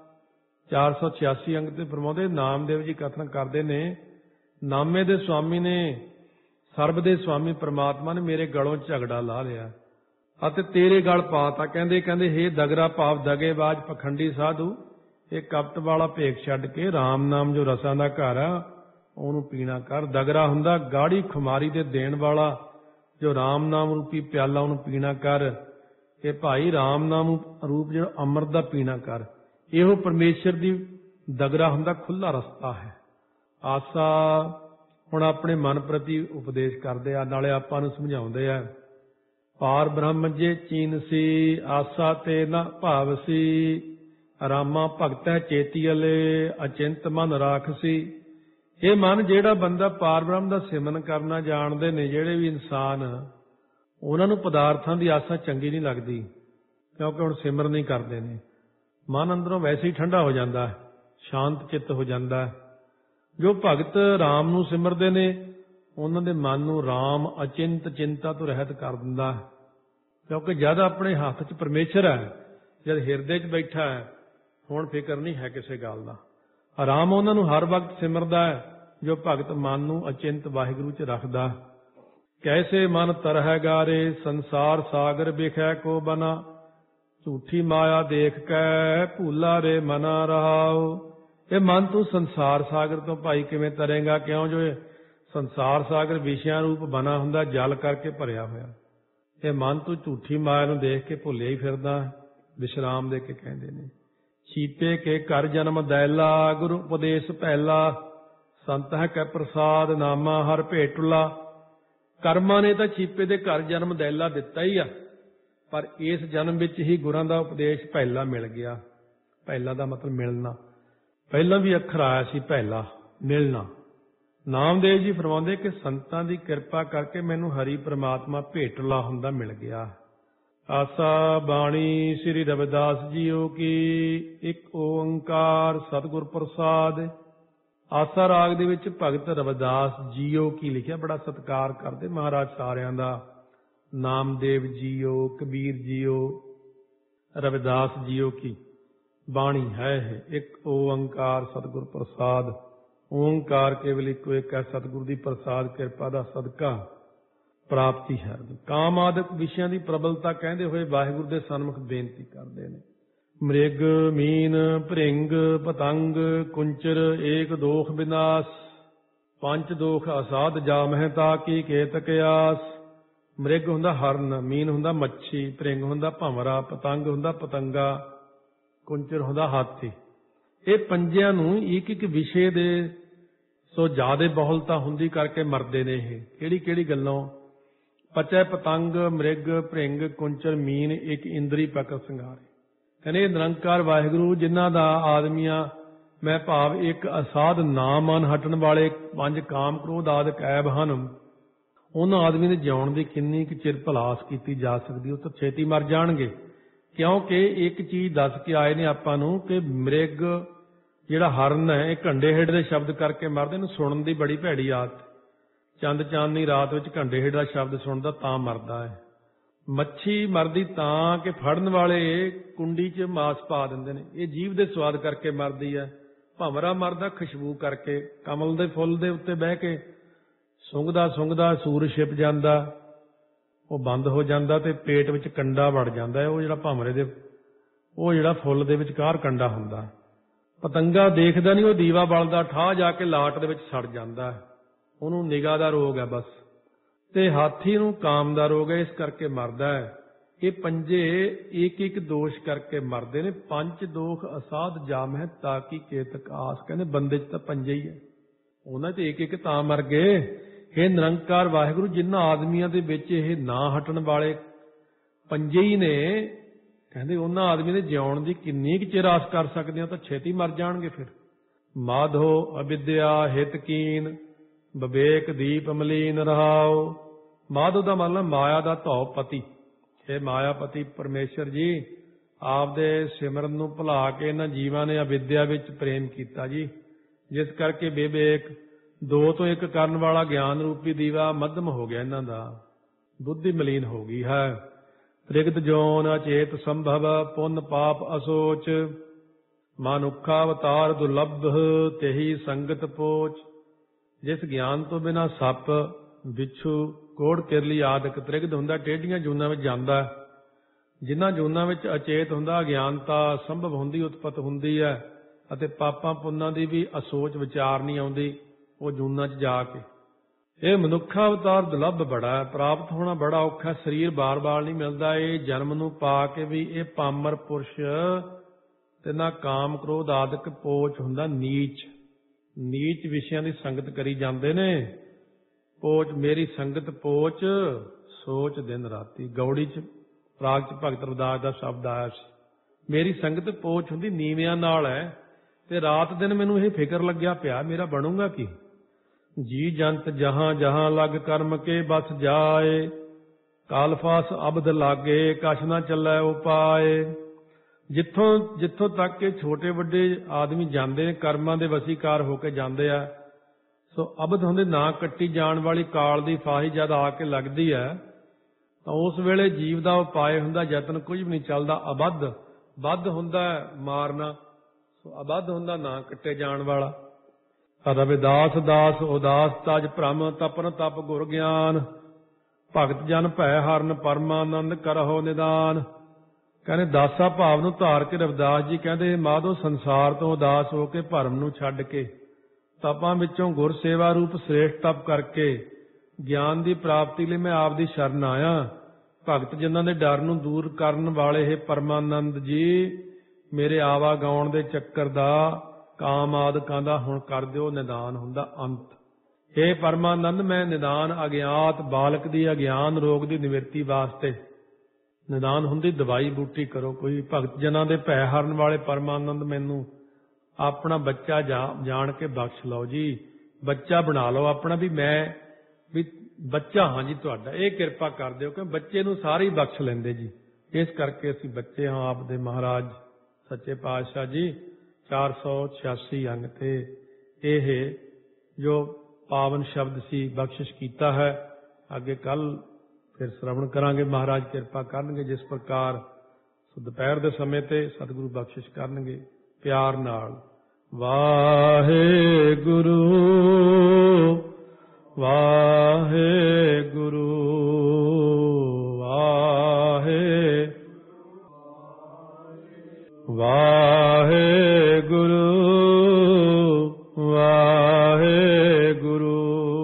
486 ਅੰਗ ਤੇ ਫਰਮਾਉਂਦੇ, ਨਾਮਦੇਵ ਜੀ ਕਥਨ ਕਰਦੇ ਨੇ, ਨਾਮੇ ਦੇ ਸੁਆਮੀ ਨੇ, ਸਰਬ ਦੇ ਸੁਆਮੀ ਪ੍ਰਮਾਤਮਾ ਨੇ ਮੇਰੇ ਗਲੋਂ ਝਗੜਾ ਲਾ ਲਿਆ ਅਤੇ ਤੇਰੇ ਗਲ ਪਾਤਾ। ਕਹਿੰਦੇ ਹੇ ਦਗਰਾ ਭਾਵ ਦਗੇਬਾਜ਼ ਪਖੰਡੀ ਸਾਧੂ, ਇਹ ਕਪਟ ਵਾਲਾ ਭੇਖ ਛੱਡ ਕੇ ਰਾਮ ਨਾਮ ਜੋ ਰਸਾਂ ਦਾ ਘਰ ਆ ਉਹਨੂੰ ਪੀਣਾ ਕਰ। ਦਗਰਾ ਹੁੰਦਾ ਗਾੜੀ ਖੁਮਾਰੀ ਦੇ ਦੇਣ ਵਾਲਾ, ਜੋ ਰਾਮ ਨਾਮ ਰੂਪੀ ਪਿਆਲਾ ਉਹਨੂੰ ਪੀਣਾ ਕਰ। ਕਿ ਭਾਈ ਰਾਮ ਨਾਮ ਰੂਪ ਜਿਹੜਾ ਅੰਮ੍ਰਿਤ ਦਾ ਪੀਣਾ ਕਰ। ਇਹੋ ਪਰਮੇਸ਼ਰ ਦੀ ਦਗਰਾ ਹੁੰਦਾ, ਖੁੱਲਾ ਰਸਤਾ ਹੈ। ਆਸਾ ਹੁਣ ਆਪਣੇ ਮਨ ਪ੍ਰਤੀ ਉਪਦੇਸ਼ ਕਰਦੇ ਆ, ਨਾਲੇ ਆਪਾਂ ਨੂੰ ਸਮਝਾਉਂਦੇ ਆ। ਪਾਰ ਬ੍ਰਹਮ ਜੇ ਚੀਨ ਸੀ, ਆਸਾ ਤੇ ਨਾ ਭਾਵ ਸੀ। ਰਾਮਾ ਭਗਤੈ ਚੇਤੀਅਲੇ, ਅਚਿੰਤ ਮਨ ਰਾਖਸੀ। ਇਹ ਮਨ ਜਿਹੜਾ ਬੰਦਾ ਪਾਰ ਬ੍ਰਹਮ ਦਾ ਸਿਮਰਨ ਕਰਨਾ ਜਾਣਦੇ ਨੇ ਜਿਹੜੇ ਵੀ ਇਨਸਾਨ, ਉਹਨਾਂ ਨੂੰ ਪਦਾਰਥਾਂ ਦੀ ਆਸਾ ਚੰਗੀ ਨਹੀਂ ਲੱਗਦੀ, ਕਿਉਂਕਿ ਹੁਣ ਸਿਮਰਨ ਨਹੀਂ ਕਰਦੇ ਨੇ। ਮਨ ਅੰਦਰੋਂ ਵੈਸੇ ਹੀ ਠੰਡਾ ਹੋ ਜਾਂਦਾ, ਸ਼ਾਂਤ ਚਿੱਤ ਹੋ ਜਾਂਦਾ। ਜੋ ਭਗਤ ਰਾਮ ਨੂੰ ਸਿਮਰਦੇ ਨੇ, ਉਹਨਾਂ ਦੇ ਮਨ ਨੂੰ ਰਾਮ ਅਚਿੰਤ ਚਿੰਤਾ ਤੋਂ ਰਹਿਤ ਕਰ ਦਿੰਦਾ, ਕਿਉਂਕਿ ਜਦ ਆਪਣੇ ਹੱਥ 'ਚ ਪਰਮੇਸ਼ਰ ਹੈ, ਜਦ ਹਿਰਦੇ 'ਚ ਬੈਠਾ ਹੈ, ਹੁਣ ਫਿਕਰ ਨਹੀਂ ਹੈ ਕਿਸੇ ਗੱਲ ਦਾ। ਆਰਾਮ ਉਹਨਾਂ ਨੂੰ ਹਰ ਵਕਤ ਸਿਮਰਦਾ ਹੈ, ਜੋ ਭਗਤ ਮਨ ਨੂੰ ਅਚਿੰਤ ਵਾਹਿਗੁਰੂ 'ਚ ਰੱਖਦਾ। ਕੈਸੇ ਮਨ ਤਰਹਿ ਗਾਰੇ, ਸੰਸਾਰ ਸਾਗਰ ਬਿਖੈ ਕੋ ਬਨਾ। ਝੂਠੀ ਮਾਇਆ ਦੇਖ ਕੈ, ਭੂਲਾ ਰੇ ਮਨਾ ਰਹਾਉ। ਇਹ ਮਨ ਤੂੰ ਸੰਸਾਰ ਸਾਗਰ ਤੋਂ ਭਾਈ ਕਿਵੇਂ ਤਰੇਂਗਾ? ਕਿਉਂ ਜੋ ਇਹ ਸੰਸਾਰ ਸਾਗਰ ਵਿਸ਼ਿਆਂ ਰੂਪ ਬਣਾ ਹੁੰਦਾ, ਜਲ ਕਰਕੇ ਭਰਿਆ ਹੋਇਆ। ਇਹ ਮਨ ਤੂੰ ਝੂਠੀ ਮਾਇਆ ਨੂੰ ਦੇਖ ਕੇ ਭੁੱਲਿਆ ਹੀ ਫਿਰਦਾ। ਵਿਸ਼ਰਾਮ ਦੇ ਕੇ ਕਹਿੰਦੇ ਨੇ, ਛੀਪੇ ਕੇ ਘਰ ਜਨਮ ਦੈਲਾ, ਗੁਰੂ ਉਪਦੇਸ਼ ਪਹਿਲਾ। ਸੰਤ ਹੈ ਕੈ ਪ੍ਰਸਾਦ, ਨਾਮਾ ਹਰ ਭੇਟੁਲਾ। ਕਰਮਾਂ ਨੇ ਤਾਂ ਛੀਪੇ ਦੇ ਘਰ ਜਨਮ ਦੈਲਾ ਦਿੱਤਾ ਹੀ ਆ, ਪਰ ਇਸ ਜਨਮ ਵਿੱਚ ਹੀ ਗੁਰਾਂ ਦਾ ਉਪਦੇਸ਼ ਪਹਿਲਾ ਮਿਲ ਗਿਆ। ਪਹਿਲਾ ਦਾ ਮਤਲਬ ਮਿਲਣਾ। ਪਹਿਲਾਂ ਵੀ ਅੱਖਰ ਆਇਆ ਸੀ ਪਹਿਲਾ, ਮਿਲਣਾ। ਨਾਮਦੇਵ ਜੀ ਫਰਮਾਉਂਦੇ ਕਿ ਸੰਤਾਂ ਦੀ ਕਿਰਪਾ ਕਰਕੇ ਮੈਨੂੰ ਹਰੀ ਪ੍ਰਮਾਤਮਾ ਭੇਟਲਾ ਹੁੰਦਾ ਮਿਲ ਗਿਆ। ਆਸਾ ਬਾਣੀ ਸ੍ਰੀ ਰਵਿਦਾਸ ਜੀਓ ਕੀ, ਇੱਕ ਓੰਕਾਰ ਸਤਿਗੁਰ ਪ੍ਰਸਾਦ। ਆਸਾ ਰਾਗ ਦੇ ਵਿੱਚ ਭਗਤ ਰਵਿਦਾਸ ਜੀਓ ਕੀ ਲਿਖਿਆ, ਬੜਾ ਸਤਿਕਾਰ ਕਰਦੇ ਮਹਾਰਾਜ ਸਾਰਿਆਂ ਦਾ। ਨਾਮਦੇਵ ਜੀਓ, ਕਬੀਰ ਜੀਓ, ਰਵਿਦਾਸ ਜੀਓ ਕੀ ਬਾਣੀ ਹੈ ਇਹ। ਇੱਕ ਓੰਕਾਰ ਸਤਿਗੁਰ ਪ੍ਰਸਾਦ। ਓੰਕਾਰ ਕੇਵਲ ਇੱਕੋ ਇੱਕ ਹੈ, ਸਤਿਗੁਰੂ ਦੀ ਪ੍ਰਸਾਦ ਕਿਰਪਾ ਦਾ ਸਦਕਾ ਪ੍ਰਾਪਤੀ ਹੈ। ਕਾਮ ਆਦਿਕ ਵਿਸ਼ਿਆਂ ਦੀ ਪ੍ਰਬਲਤਾ ਕਹਿੰਦੇ ਹੋਏ ਵਾਹਿਗੁਰੂ ਦੇ ਸਨਮੁਖ ਬੇਨਤੀ ਕਰਦੇ ਨੇ। ਮ੍ਰਿਗ ਮੀਨ ਭ੍ਰਿੰਗ ਪਤੰਗ ਕੁੰਚਰ ਏਕ ਦੋਖ ਵਿਨਾਸ਼। ਪੰਜ ਦੋਖ ਅਸਾਧ ਜਾਮਹਿ ਤਾ ਕੀ ਕੇਤਕ ਆਸ। ਮ੍ਰਿਗ ਹੁੰਦਾ ਹਰਨ, ਮੀਨ ਹੁੰਦਾ ਮੱਛੀ, ਭ੍ਰਿੰਗ ਹੁੰਦਾ ਭੰਵਰਾ, ਪਤੰਗ ਹੁੰਦਾ ਪਤੰਗਾ, ਕੁੰਚਰ ਹੁੰਦਾ ਹਾਥੀ। ਇਹ ਪੰਜਿਆਂ ਨੂੰ ਇੱਕ ਇੱਕ ਵਿਸ਼ੇ ਦੇ ਸੋ ਜ਼ਿਆਦਾ ਬਹੁਲਤਾ ਹੁੰਦੀ ਕਰਕੇ ਮਰਦੇ ਨੇ। ਇਹ ਕਿਹੜੀ ਕਿਹੜੀ ਗੱਲੋਂ? ਪਚੈ ਪਤੰਗ ਮ੍ਰਿਗ ਭ੍ਰਿੰਗ ਕੁੰਚਰ ਮੀਨ ਇੱਕ ਇੰਦਰੀ ਪਕੜ ਸੰਘਾਰੇ। ਕਹਿੰਦੇ ਨਿਰੰਕਾਰ ਵਾਹਿਗੁਰੂ ਜਿਨ੍ਹਾਂ ਦਾ ਆਦਮੀਆਂ ਮੈਂ ਭਾਵ ਇੱਕ ਅਸਾਧ ਨਾਮ ਮਨ ਹਟਣ ਵਾਲੇ ਪੰਜ ਕਾਮ ਕ੍ਰੋਧ ਆਦਿਕ ਐਬ ਹਨ, ਉਹਨਾਂ ਆਦਮੀ ਦੇ ਜਿਉਣ ਦੀ ਕਿੰਨੀ ਕੁ ਚਿਰ ਭਲਾਸ ਕੀਤੀ ਜਾ ਸਕਦੀ? ਉਹ ਤਾਂ ਛੇਤੀ ਮਰ ਜਾਣਗੇ, ਕਿਉਂਕਿ ਇੱਕ ਚੀਜ਼ ਦੱਸ ਕੇ ਆਏ ਨੇ ਆਪਾਂ ਨੂੰ ਕਿ ਮ੍ਰਿਗ ਜਿਹੜਾ ਹਰਨ ਹੈ ਇਹ ਘੰਡੇ ਹੇਠ ਦੇ ਸ਼ਬਦ ਕਰਕੇ ਮਰਦੇ, ਇਹਨੂੰ ਸੁਣਨ ਦੀ ਬੜੀ ਭੈੜੀ ਆਦਤ। ਚੰਦ ਚਾਂਦਨੀ ਰਾਤ ਵਿੱਚ ਘੰਡੇ ਹੇਠ ਦਾ ਸ਼ਬਦ ਸੁਣਦਾ ਤਾਂ ਮਰਦਾ ਹੈ। ਮੱਛੀ ਮਰਦੀ ਤਾਂ ਕਿ ਫੜਨ ਵਾਲੇ ਕੁੰਡੀ 'ਚ ਮਾਸ ਪਾ ਦਿੰਦੇ ਨੇ, ਇਹ ਜੀਭ ਦੇ ਸਵਾਦ ਕਰਕੇ ਮਰਦੀ ਹੈ। ਭੰਵਰਾ ਮਰਦਾ ਖੁਸ਼ਬੂ ਕਰਕੇ, ਕਮਲ ਦੇ ਫੁੱਲ ਦੇ ਉੱਤੇ ਬਹਿ ਕੇ ਸੁੰਘਦਾ ਸੁੰਘਦਾ ਸੂਰ ਛਿਪ ਜਾਂਦਾ, ਉਹ ਬੰਦ ਹੋ ਜਾਂਦਾ ਤੇ ਪੇਟ ਵਿੱਚ ਕੰਡਾ ਵੜ ਜਾਂਦਾ ਹੈ। ਉਹ ਜਿਹੜਾ ਭੰਵਰੇ ਦੇ, ਉਹ ਜਿਹੜਾ ਫੁੱਲ ਦੇ ਵਿਚਕਾਰ ਕੰਡਾ ਹੁੰਦਾ। ਪਤੰਗਾ ਦੇਖਦਾ ਨਹੀਂ, ਉਹ ਦੀਵਾ ਬਲਦਾ ਠਾਹ ਜਾ ਕੇ ਲਾਟ ਦੇ ਵਿੱਚ ਸੜ ਜਾਂਦਾ ਹੈ। ਉਹਨੂੰ ਨਿਗਾਹ ਦਾ ਰੋਗ ਹੈ ਬਸ। ਤੇ ਹਾਥੀ ਨੂੰ ਕਾਮ ਦਾ ਰੋਗ ਹੈ, ਇਸ ਕਰਕੇ ਮਰਦਾ ਹੈ। ਇਹ ਪੰਜੇ ਇੱਕ ਇੱਕ ਦੋਸ਼ ਕਰਕੇ ਮਰਦੇ ਨੇ। ਪੰਜ ਦੋਖ ਅਸਾਧ ਜਾਮ ਹੈ ਤਾਕੀ ਕੇਤਕ ਆਸ। ਕਹਿੰਦੇ ਬੰਦੇ 'ਚ ਤਾਂ ਪੰਜੇ ਹੀ ਹੈ, ਉਹਨਾਂ 'ਚ ਇੱਕ ਇੱਕ ਤਾਂ ਮਰ ਗਏ। ਇਹ ਨਿਰੰਕਾਰ ਵਾਹਿਗੁਰੂ, ਜਿਨ੍ਹਾਂ ਆਦਮੀਆਂ ਦੇ ਵਿੱਚ ਇਹ ਨਾ ਹਟਣ ਵਾਲੇ ਪੰਜੇ ਹੀ ਨੇ, ਕਹਿੰਦੇ ਉਹਨਾਂ ਆਦਮੀਆਂ ਦੇ ਜਿਉਣ ਦੀ ਕਿੰਨੀ ਕੁ ਚਿਰ ਆਸ ਕਰ ਸਕਦੇ ਹੋ, ਤਾਂ ਛੇਤੀ ਮਰ ਜਾਣਗੇ ਫਿਰ। ਮਾਧੋ ਅਵਿਦਿਆ ਹਿਤਕੀਨ ਵਿਵੇਕ ਦੀਪ ਮਲੀਨ ਰਹਾਓ। ਮਾਧੋ ਦਾ ਮਤਲਬ ਮਾਇਆ ਦਾ ਧੌ ਪਤੀ। ਇਹ ਮਾਇਆਪਤੀ ਪਰਮੇਸ਼ਰ ਜੀ ਆਪਦੇ ਸਿਮਰਨ ਨੂੰ ਭੁਲਾ ਕੇ ਇਹਨਾਂ ਜੀਵਾਂ ਨੇ ਅਵਿਦਿਆ ਵਿੱਚ ਪ੍ਰੇਮ ਕੀਤਾ ਜੀ, ਜਿਸ ਕਰਕੇ ਵਿਵੇਕ ਦੋ ਤੋਂ ਇੱਕ ਕਰਨ ਵਾਲਾ ਗਿਆਨ ਰੂਪੀ ਦੀਵਾ ਮੱਧਮ ਹੋ ਗਿਆ ਇਹਨਾਂ ਦਾ, ਬੁੱਧੀ ਮਲੀਨ ਹੋ ਗਈ ਹੈ। ਤ੍ਰਿਗਤ ਜੋਨ ਅਚੇਤ ਸੰਭਵ ਪੁੰਨ ਪਾਪ ਅਸੋਚ। ਮਨੁੱਖਾ ਅਵਤਾਰ ਦੁਰਲਭ ਤੇਹੀ ਸੰਗਤ ਪੋਚ। ਜਿਸ ਗਿਆਨ ਤੋਂ ਬਿਨਾਂ ਸੱਪ ਬਿੱਛੂ ਕੋੜ ਕਿਰਲੀ ਆਦਿਕ ਤ੍ਰਿਗਤ ਹੁੰਦਾ, ਟੇਢੀਆਂ ਜੂਨਾਂ ਵਿੱਚ ਜਾਂਦਾ। ਜਿਨ੍ਹਾਂ ਜੂਨਾਂ ਵਿੱਚ ਅਚੇਤ ਹੁੰਦਾ, ਅਗਿਆਨਤਾ ਸੰਭਵ ਹੁੰਦੀ, ਉਤਪਤ ਹੁੰਦੀ ਹੈ, ਅਤੇ ਪਾਪਾਂ ਪੁੰਨਾਂ ਦੀ ਵੀ ਅਸੋਚ ਵਿਚਾਰ ਨਹੀਂ ਆਉਂਦੀ ਉਹ ਜੂਨਾਂ 'ਚ ਜਾ ਕੇ। ਇਹ ਮਨੁੱਖਾ ਅਵਤਾਰ ਦੁਰਲਭ ਬੜਾ ਹੈ, ਪ੍ਰਾਪਤ ਹੋਣਾ ਬੜਾ ਔਖਾ। ਸਰੀਰ ਬਾਰ-ਬਾਰ ਨਹੀਂ ਮਿਲਦਾ। ਇਹ ਜਨਮ ਨੂੰ ਪਾ ਕੇ ਵੀ ਇਹ ਪਾਮਰ ਪੁਰਸ਼ ਤੇ ਨਾ ਕਾਮ ਕ੍ਰੋਧ ਆਦਿਕ ਪੋਚ ਹੁੰਦਾ ਨੀਚ। ਨੀਚ ਵਿਸ਼ਿਆਂ ਦੀ ਸੰਗਤ ਕਰੀ ਜਾਂਦੇ ਨੇ। ਪੋਚ ਮੇਰੀ ਸੰਗਤ ਪੋਚ ਸੋਚ ਦਿਨ ਰਾਤੀ। ਗੌੜੀ 'ਚ ਪ੍ਰਾਗ 'ਚ ਭਗਤ ਰਵਿਦਾਸ ਦਾ ਸ਼ਬਦ ਆਇਆ ਸੀ, ਮੇਰੀ ਸੰਗਤ ਪੋਚ ਹੁੰਦੀ ਨੀਵਿਆਂ ਨਾਲ ਹੈ, ਤੇ ਰਾਤ ਦਿਨ ਮੈਨੂੰ ਇਹ ਫਿਕਰ ਲੱਗਿਆ ਪਿਆ ਮੇਰਾ ਬਣੂਗਾ ਕੀ। ਜੀ ਜੰਤ ਜਹਾਂ ਜਹਾਂ ਲੱਗ ਕਰਮ ਕੇ ਬਸ ਜਾਏ। ਕਾਲਫਾਸ ਅਬਦ ਲਾਗੇ ਕਛ ਨਾ ਚੱਲੈ ਉਪਾਏ। ਜਿੱਥੋਂ ਤੱਕ ਇਹ ਛੋਟੇ ਵੱਡੇ ਆਦਮੀ ਜਾਂਦੇ ਨੇ, ਕਰਮਾਂ ਦੇ ਵਸੀਕਾਰ ਹੋ ਕੇ ਜਾਂਦੇ ਆ। ਸੋ ਅਬਦ ਹੁੰਦੇ ਨਾ ਕੱਟੀ ਜਾਣ ਵਾਲੀ ਕਾਲ ਦੀ ਫਾਹੀ ਜਦ ਆ ਕੇ ਲੱਗਦੀ ਹੈ, ਤਾਂ ਉਸ ਵੇਲੇ ਜੀਵ ਦਾ ਉਪਾਏ ਹੁੰਦਾ, ਯਤਨ ਕੁਝ ਵੀ ਨਹੀਂ ਚੱਲਦਾ। ਅਬੱਧ ਬੱਧ ਹੁੰਦਾ ਮਾਰਨਾ, ਸੋ ਅਬੱਧ ਹੁੰਦਾ ਨਾ ਕੱਟੇ ਜਾਣ ਵਾਲਾ। ਰਵਿਦਾਸ ਦਾਸ ਉਦਾਸ ਤਜ ਭ੍ਰਮ ਤਪਨ ਤਪ ਗੁਰ ਗਿਆਨ। ਭਗਤ ਜਨ ਭੈ ਹਰਨ ਪਰਮਾਨੰਦ ਕਰਹੁ ਨਿਦਾਨ। ਕਹਿੰਦੇ ਦਾਸਾ ਭਾਵ ਨੂੰ ਧਾਰ ਕੇ ਰਵਿਦਾਸ ਜੀ ਕਹਿੰਦੇ, ਮਾਧੋ ਸੰਸਾਰ ਤੋਂ ਉਦਾਸ ਹੋ ਕੇ ਭਰਮ ਨੂੰ ਛੱਡ ਕੇ ਤਪਾਂ ਵਿੱਚੋਂ ਗੁਰ ਸੇਵਾ ਰੂਪ ਸ੍ਰੇਸ਼ਟ ਤਪ ਕਰਕੇ ਗਿਆਨ ਦੀ ਪ੍ਰਾਪਤੀ ਲਈ ਮੈਂ ਆਪ ਦੀ ਸ਼ਰਨ ਆਇਆ। ਭਗਤ ਜਿਨ੍ਹਾਂ ਦੇ ਡਰ ਨੂੰ ਦੂਰ ਕਰਨ ਵਾਲੇ ਇਹ ਪਰਮਾਨੰਦ ਜੀ, ਮੇਰੇ ਆਵਾ ਗਾਉਣ ਦੇ ਚੱਕਰ ਦਾ ਕਾਮ ਆਦਿਕਾਂ ਦਾ ਹੁਣ ਕਰ ਦਿਓ ਨਿਦਾਨ ਹੁੰਦਾ ਅੰਤ। ਇਹ ਪਰਮਾਨੰਦ ਮੈਂ ਨਿਦਾਨ ਅਗਿਆਤ ਬਾਲਕ ਦੀ ਅਗਿਆਨ ਰੋਗ ਦੀ ਨਿਵਰਤੀ ਵਾਸਤੇ, ਨਿਦਾਨ ਹੁੰਦੀ ਦਵਾਈ ਬੂਟੀ ਕਰੋ ਕੋਈ। ਭਗਤ ਜਨਾਂ ਦੇ ਭੈ ਹਰਨ ਵਾਲੇ ਪਰਮਾਨੰਦ ਮੈਨੂੰ ਆਪਣਾ ਬੱਚਾ ਜਾਣ ਕੇ ਬਖਸ਼ ਲਓ ਜੀ, ਬੱਚਾ ਬਣਾ ਲਓ ਆਪਣਾ, ਵੀ ਮੈਂ ਵੀ ਬੱਚਾ ਹਾਂ ਜੀ ਤੁਹਾਡਾ, ਇਹ ਕਿਰਪਾ ਕਰ ਦਿਓ। ਕਿ ਬੱਚੇ ਨੂੰ ਸਾਰੇ ਹੀ ਬਖਸ਼ ਲੈਂਦੇ ਜੀ, ਇਸ ਕਰਕੇ ਅਸੀਂ ਬੱਚੇ ਹਾਂ ਆਪ ਦੇ। ਮਹਾਰਾਜ ਸੱਚੇ ਪਾਤਸ਼ਾਹ ਜੀ 486 ਅੰਗ ਤੇ ਇਹ ਜੋ ਪਾਵਨ ਸ਼ਬਦ ਸੀ ਬਖਸ਼ਿਸ਼ ਕੀਤਾ ਹੈ। ਅੱਗੇ ਕੱਲ ਫਿਰ ਸ਼੍ਰਵਣ ਕਰਾਂਗੇ, ਮਹਾਰਾਜ ਕਿਰਪਾ ਕਰਨਗੇ ਜਿਸ ਪ੍ਰਕਾਰ। ਸੋ ਦੁਪਹਿਰ ਦੇ ਸਮੇਂ ਤੇ ਸਤਿਗੁਰੂ ਬਖਸ਼ਿਸ਼ ਕਰਨਗੇ ਪਿਆਰ ਨਾਲ। ਵਾਹਿਗੁਰੂ ਵਾਹਿਗੁਰੂ ਵਾਹਿਗੁਰੂ ਵਾਹਿਗੁਰੂ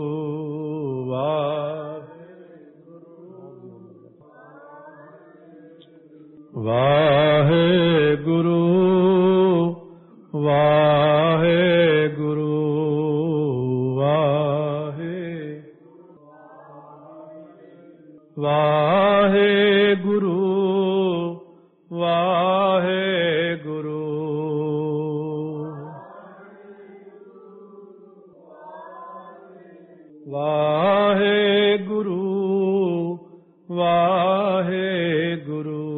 ਵਾਹਿਗੁਰੂ ਵਾਹਿਗੁਰੂ ਵਾਹਿਗੁਰੂ ਵਾਹਿਗੁਰੂ ਵਾਹਿਗੁਰੂ ਵਾਹਿਗੁਰੂ